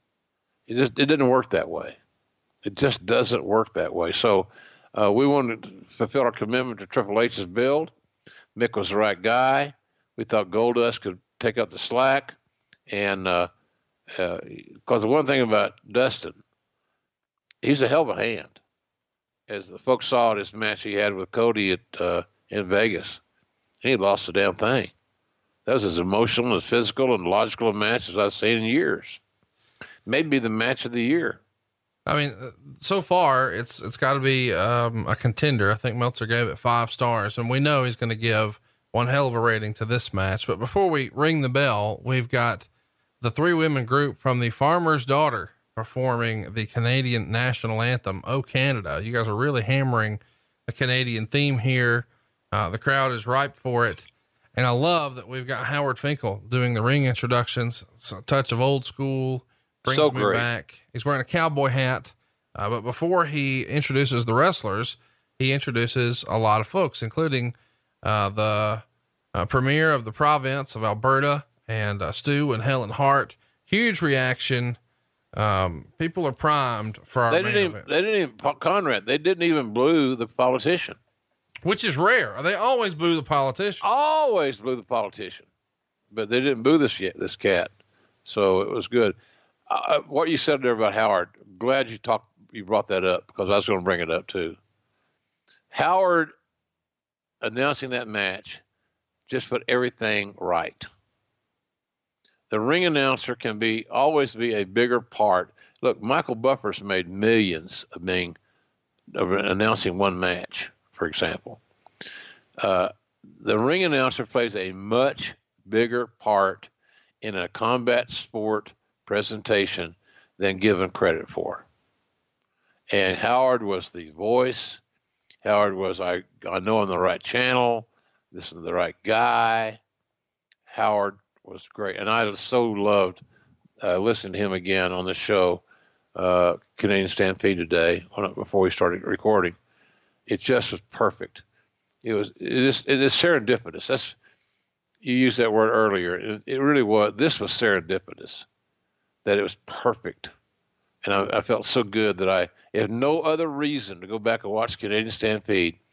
It just, it didn't work that way. It just doesn't work that way. So, uh, we wanted to fulfill our commitment to Triple H's build. Mick was the right guy. We thought Goldust could take up the slack. And, uh, uh, cause the one thing about Dustin, he's a hell of a hand. As the folks saw this match he had with Cody at, uh, in Vegas, he lost the damn thing. That was as emotional, as physical, and logical a match as I've seen in years. Maybe the match of the year. I mean, so far it's, it's gotta be, um, a contender. I think Meltzer gave it five stars, and we know he's going to give one hell of a rating to this match. But before we ring the bell, we've got the three women group from The Farmer's Daughter performing the Canadian national anthem, "Oh Canada." You guys are really hammering the Canadian theme here. Uh, the crowd is ripe for it. And I love that we've got Howard Finkel doing the ring introductions. It's a touch of old school, brings so me great. back. He's wearing a cowboy hat. Uh, but before he introduces the wrestlers, he introduces a lot of folks, including, uh, the, uh, premier of the province of Alberta, and, uh, Stu and Helen Hart. Huge reaction. Um, people are primed for our They main didn't even, event, they didn't even, Conrad, they didn't even boo the politician. which is rare. They always boo the politician. Always boo the politician, but they didn't boo this yet, this cat. So it was good. Uh, what you said there about Howard, glad you talked, you brought that up, because I was going to bring it up too. Howard announcing that match just put everything right. The ring announcer can be always be a bigger part. Look, Michael Buffer's made millions of being of announcing one match, for example. Uh, the ring announcer plays a much bigger part in a combat sport presentation than given credit for. And Howard was the voice. Howard was, I, I know I'm the right channel. This is the right guy. Howard was great. And I so loved uh, listening to him again on the show, uh, Canadian Stampede today, when, before we started recording. It just was perfect. It was, it is, it is serendipitous. That's, you used that word earlier. It, it really was. This was serendipitous, that it was perfect. And I, I felt so good that I, if no other reason to go back and watch Canadian Stampede,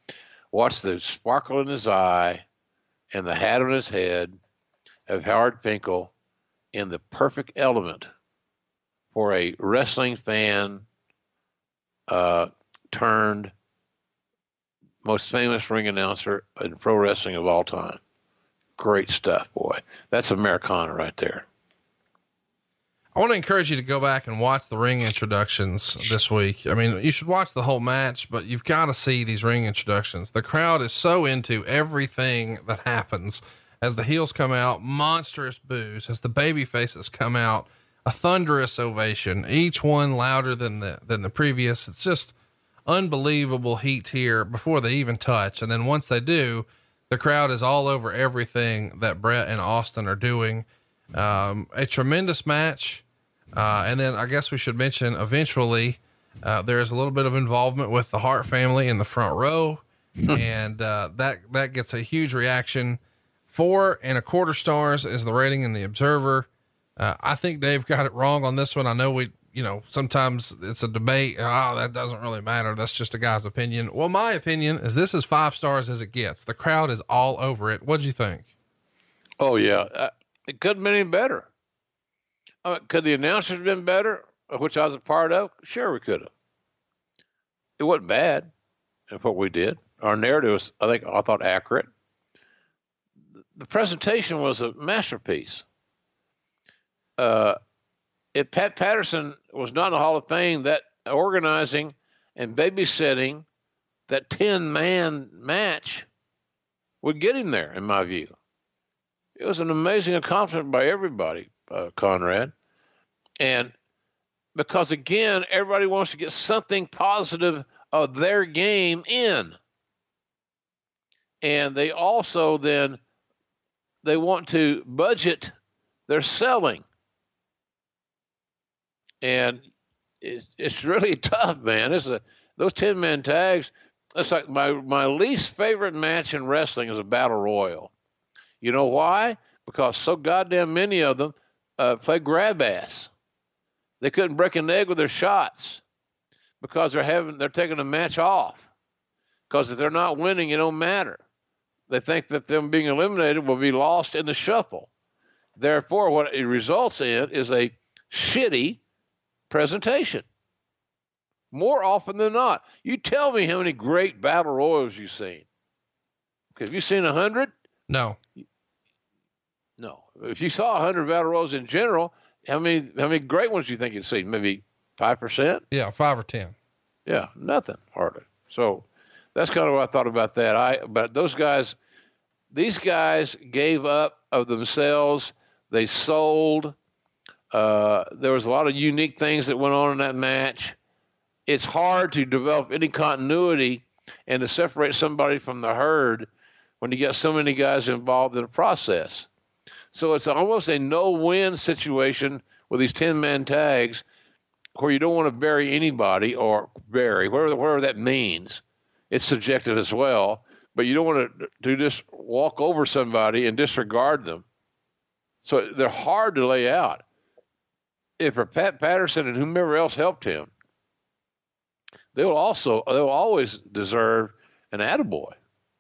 watch the sparkle in his eye and the hat on his head of Howard Finkel in the perfect element for a wrestling fan uh, turned most famous ring announcer in pro wrestling of all time. Great stuff, boy. That's Americana right there. I want to encourage you to go back and watch the ring introductions this week. I mean, you should watch the whole match, but you've got to see these ring introductions. The crowd is so into everything that happens as the heels come out, monstrous boos, as the baby faces come out, a thunderous ovation, each one louder than the, than the previous. It's just unbelievable heat here before they even touch. And then once they do, the crowd is all over everything that Bret and Austin are doing. Um, a tremendous match. Uh, and then I guess we should mention eventually, uh, there's a little bit of involvement with the Hart family in the front row. and, uh, that, that gets a huge reaction. Four and a quarter stars is the rating in the Observer. Uh, I think Dave got it wrong on this one. I know we, you know, sometimes it's a debate. Oh, that doesn't really matter. That's just a guy's opinion. Well, my opinion is this is five stars as it gets. The crowd is all over it. What'd you think? Oh yeah. Uh, it couldn't have been any better. Uh, could the announcers have been better, of which I was a part of? Sure, we could have. It wasn't bad in what we did. Our narrative was, I think, I thought accurate. The presentation was a masterpiece. Uh, if Pat Patterson was not in the Hall of Fame, that organizing and babysitting that ten man match would get him there, in my view. It was an amazing accomplishment by everybody, uh, Conrad. And because, again, everybody wants to get something positive of their game in. And they also then, they want to budget their selling. And it's, it's really tough, man. It's a, those ten man tags. It's like my, my least favorite match in wrestling is a battle royal. You know why? Because so goddamn many of them uh, play grab ass. They couldn't break an egg with their shots because they're having, they're taking a match off. Because if they're not winning, it don't matter. They think that them being eliminated will be lost in the shuffle. Therefore, what it results in is a shitty presentation. More often than not. You tell me how many great battle royals you've seen. Okay, have you seen a hundred? No. No. If you saw a hundred battle royals in general, how many how many great ones do you think you'd seen? Maybe five percent? Yeah, five or ten. Yeah, nothing hardly. So that's kind of what I thought about that. I but those guys, these guys gave up of themselves. They sold. Uh, there was a lot of unique things that went on in that match. It's hard to develop any continuity and to separate somebody from the herd when you get so many guys involved in the process. So it's almost a no-win situation with these ten-man tags where you don't want to bury anybody or bury, whatever, whatever that means. It's subjective as well, but you don't want to, to just walk over somebody and disregard them. So they're hard to lay out. If for Pat Patterson and whomever else helped him, they will also, they will always deserve an attaboy.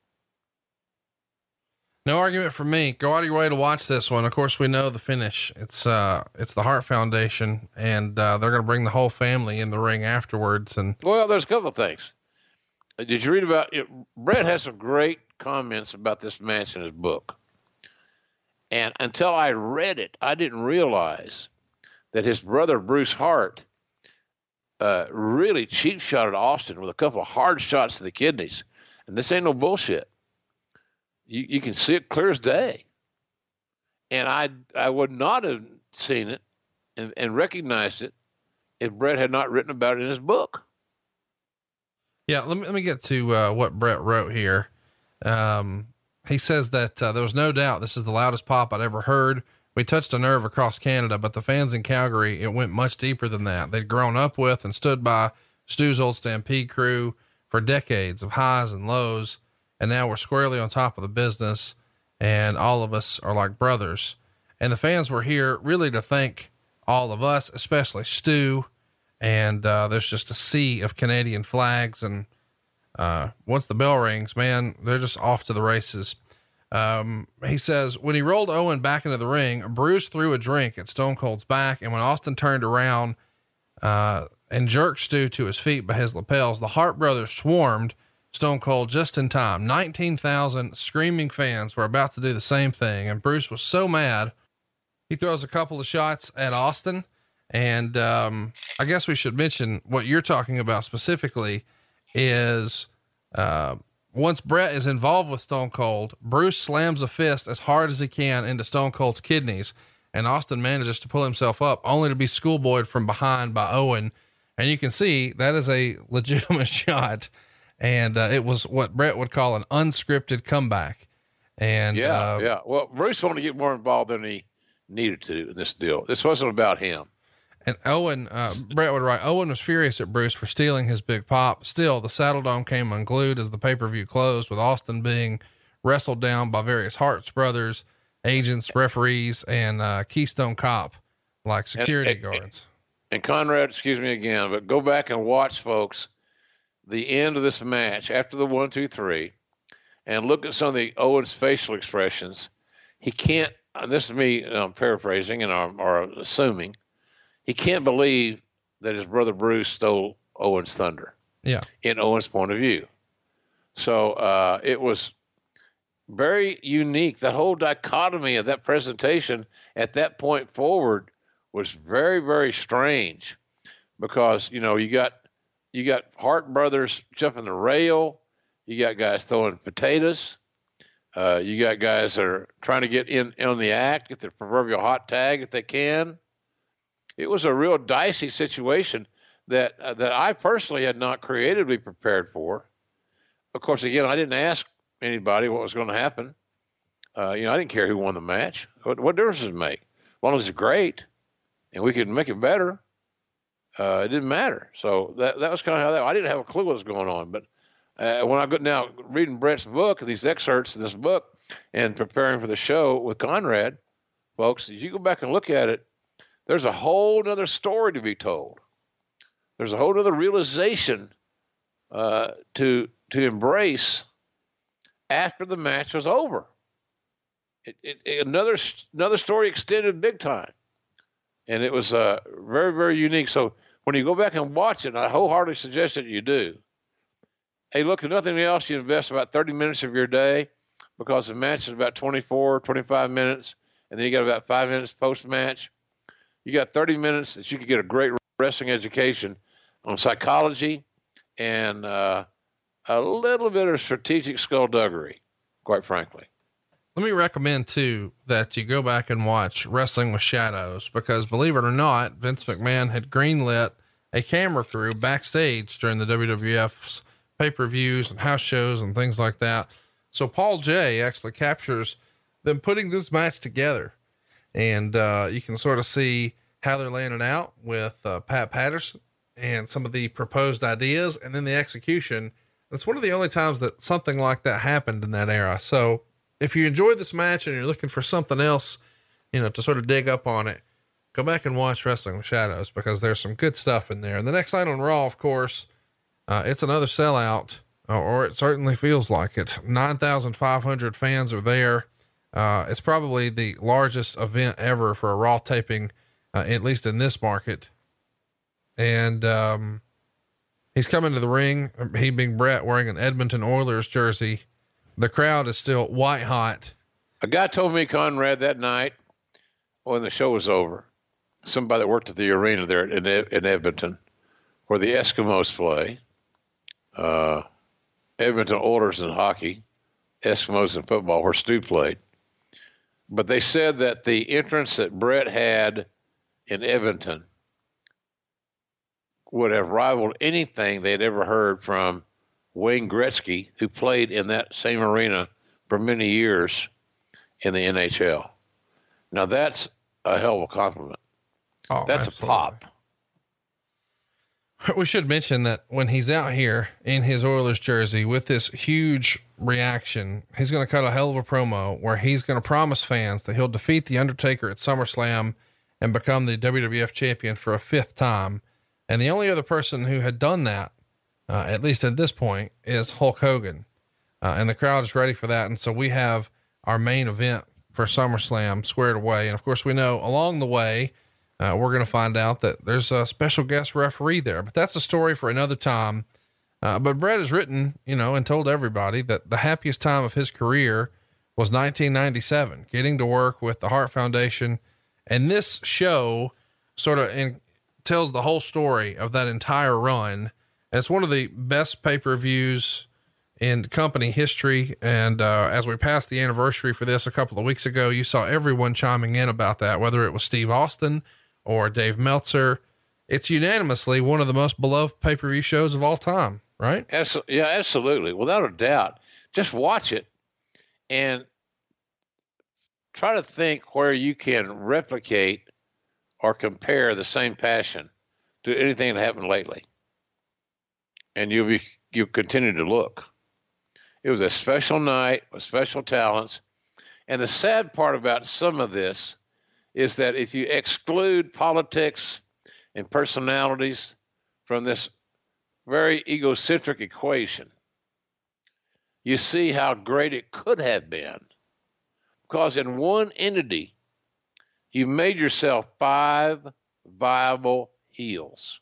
No argument from me. Go out of your way to watch this one. Of course, we know the finish. It's, uh, it's the Hart Foundation, and, uh, they're going to bring the whole family in the ring afterwards. And well, there's a couple of things. Did you read about it? Bret has some great comments about this match in his book. And until I read it, I didn't realize that his brother, Bruce Hart, uh, really cheap shot at Austin with a couple of hard shots to the kidneys. And this ain't no bullshit. You, you can see it clear as day. And I, I would not have seen it and, and recognized it if Bret had not written about it in his book. Yeah. Let me, let me get to, uh, what Bret wrote here. Um, he says that, uh, there was no doubt this is the loudest pop I'd ever heard. We touched a nerve across Canada, but the fans in Calgary, it went much deeper than that. They'd grown up with and stood by Stu's old Stampede crew for decades of highs and lows. And now we're squarely on top of the business, and all of us are like brothers. And the fans were here really to thank all of us, especially Stu. And, uh, there's just a sea of Canadian flags. And, uh, once the bell rings, man, they're just off to the races. Um, he says when he rolled Owen back into the ring, Bruce threw a drink at Stone Cold's back. And when Austin turned around, uh, and jerked Stu to his feet by his lapels, the Hart brothers swarmed Stone Cold just in time. nineteen thousand screaming fans were about to do the same thing. And Bruce was so mad, he throws a couple of shots at Austin. And, um, I guess we should mention what you're talking about specifically is, uh, once Bret is involved with Stone Cold, Bruce slams a fist as hard as he can into Stone Cold's kidneys, and Austin manages to pull himself up only to be schoolboyed from behind by Owen. And you can see that is a legitimate shot. And, uh, it was what Bret would call an unscripted comeback. And, yeah, uh, yeah. Well, Bruce wanted to get more involved than he needed to in this deal. This wasn't about him. And Owen, uh, Bret would write, Owen was furious at Bruce for stealing his big pop. Still, the Saddle Dome came unglued as the pay-per-view closed, with Austin being wrestled down by various Hart's brothers, agents, referees, and, uh, Keystone Cop, like security and, guards. And Conrad, excuse me again, but go back and watch, folks, the end of this match after the one, two, three, and look at some of the Owen's facial expressions. He can't, and this is me um, paraphrasing and or, or assuming, he can't believe that his brother Bruce stole Owen's thunder. Yeah. In Owen's point of view. So, uh, it was very unique. That whole dichotomy of that presentation at that point forward was very, very strange because, you know, you got, you got Hart brothers jumping the rail. You got guys throwing potatoes. Uh, you got guys that are trying to get in on the act, get the proverbial hot tag if they can. It was a real dicey situation that uh, that I personally had not creatively prepared for. Of course, again, I didn't ask anybody what was going to happen. Uh, you know, I didn't care who won the match. What, what difference does it make? As long as it's great and we could make it better, uh, it didn't matter. So that that was kind of how that. I didn't have a clue what was going on. But uh, when I got now reading Bret's book, these excerpts of this book, and preparing for the show with Conrad, folks, as you go back and look at it, there's a whole nother story to be told. There's a whole nother realization uh, to to embrace after the match was over. It, it, it, another another story extended big time, and it was uh, very very unique. So when you go back and watch it, I wholeheartedly suggest that you do. Hey, look, if nothing else, you invest about thirty minutes of your day because the match is about twenty-four, twenty-five minutes, and then you got about five minutes post match. You got thirty minutes that you could get a great wrestling education on psychology and uh, a little bit of strategic skullduggery, quite frankly. Let me recommend too, that you go back and watch Wrestling with Shadows, because believe it or not, Vince McMahon had greenlit a camera crew backstage during the W W F's pay-per-views and house shows and things like that. So Paul J actually captures them putting this match together. And, uh, you can sort of see how they're laying it out with, uh, Pat Patterson and some of the proposed ideas and then the execution. It's one of the only times that something like that happened in that era. So if you enjoyed this match and you're looking for something else, you know, to sort of dig up on it, go back and watch Wrestling with Shadows, because there's some good stuff in there. And the next night on Raw, of course, uh, it's another sellout, uh, or it certainly feels like it. nine thousand five hundred fans are there. Uh, it's probably the largest event ever for a Raw taping, uh, at least in this market. And, um, he's coming to the ring, he being Bret, wearing an Edmonton Oilers jersey. The crowd is still white hot. A guy told me, Conrad, that night when the show was over, somebody that worked at the arena there in, in Edmonton, where the Eskimos play, uh, Edmonton Oilers in hockey, Eskimos in football, where Stu played. But they said that the entrance that Bret had in Edmonton would have rivaled anything they'd ever heard from Wayne Gretzky, who played in that same arena for many years in the N H L. Now that's a hell of a compliment. Oh, that's absolutely. A pop. We should mention that when he's out here in his Oilers jersey with this huge reaction, he's going to cut a hell of a promo where he's going to promise fans that he'll defeat the Undertaker at SummerSlam and become the W W F champion for a fifth time. And the only other person who had done that uh, at least at this point, is Hulk Hogan. Uh, and the crowd is ready for that. And so we have our main event for SummerSlam squared away. And of course, we know along the way, uh, we're going to find out that there's a special guest referee there, but that's a story for another time. Uh, but Bret has written, you know, and told everybody that the happiest time of his career was nineteen ninety-seven, getting to work with the Hart Foundation. And this show sort of in, tells the whole story of that entire run. And it's one of the best pay-per-views in company history. And, uh, as we passed the anniversary for this a couple of weeks ago, you saw everyone chiming in about that, whether it was Steve Austin or Dave Meltzer. It's unanimously one of the most beloved pay-per-view shows of all time, right? Yeah, absolutely. Without a doubt. Just watch it and try to think where you can replicate or compare the same passion to anything that happened lately. And you'll be, you continue to look. It was a special night with special talents. And the sad part about some of this is that if you exclude politics and personalities from this very egocentric equation, you see how great it could have been. Because in one entity, you made yourself five viable heels.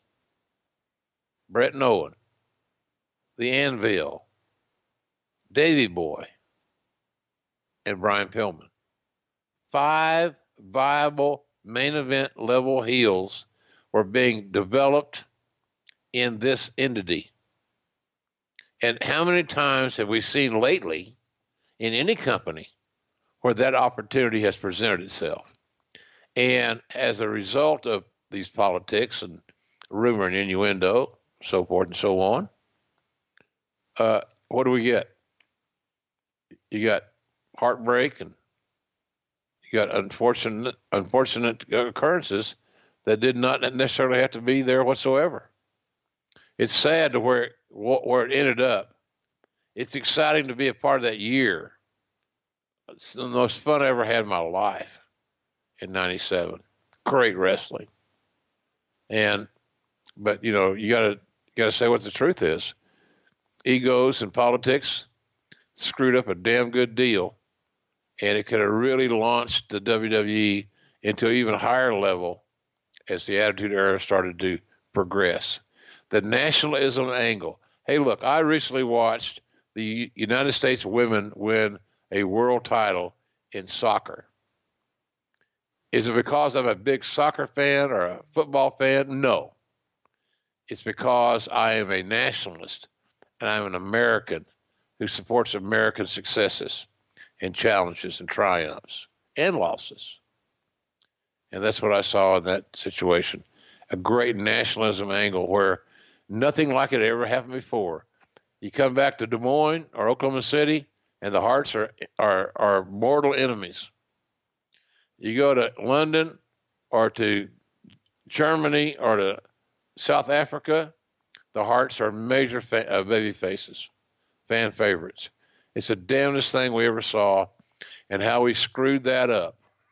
Bret and Owen, the Anvil, Davey Boy, and Brian Pillman. Five viable main event level heels were being developed in this entity. And how many times have we seen lately in any company where that opportunity has presented itself? And as a result of these politics and rumor and innuendo, so forth and so on, uh, what do we get? You got heartbreak and you got unfortunate, unfortunate occurrences that did not necessarily have to be there whatsoever. It's sad to where, where it ended up. It's exciting to be a part of that year. It's the most fun I ever had in my life in ninety-seven. Great wrestling. And, but you know, you gotta, gotta say what the truth is. Egos and politics screwed up a damn good deal. And it could have really launched the W W E into an even higher level as the Attitude Era started to progress. The nationalism angle. Hey, look, I recently watched the United States women win a world title in soccer. Is it because I'm a big soccer fan or a football fan? No. It's because I am a nationalist and I'm an American who supports American successes and challenges and triumphs and losses. And that's what I saw in that situation. A great nationalism angle where nothing like it ever happened before. You come back to Des Moines or Oklahoma City, and the Harts are are are mortal enemies. You go to London or to Germany or to South Africa, the Harts are major fa- uh, baby faces, fan favorites. It's the damnedest thing we ever saw, and how we screwed that up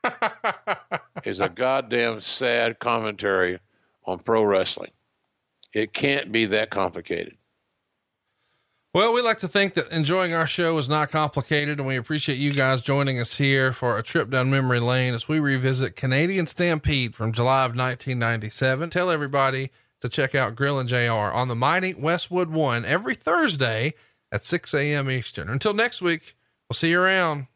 is a goddamn sad commentary on pro wrestling. It can't be that complicated. Well, we like to think that enjoying our show is not complicated, and we appreciate you guys joining us here for a trip down memory lane as we revisit Canadian Stampede from July of nineteen ninety-seven. Tell everybody to check out Grillin' J R on the mighty Westwood One every Thursday at six a.m. Eastern. Until next week, we'll see you around.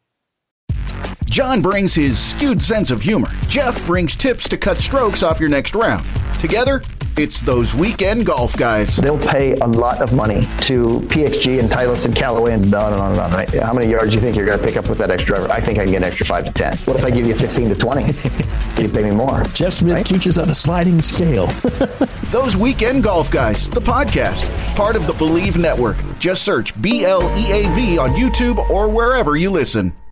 John brings his skewed sense of humor. Jeff brings tips to cut strokes off your next round. Together, it's those weekend golf guys. They'll pay a lot of money to P X G and Titleist and Callaway and on and on and on, right? How many yards do you think you're going to pick up with that extra driver? I think I can get an extra five to ten. What if I give you fifteen to twenty? You pay me more. Jeff Smith right? teaches on the sliding scale. Those Weekend Golf Guys, the podcast, part of the Believe Network. Just search B L E A V on YouTube or wherever you listen.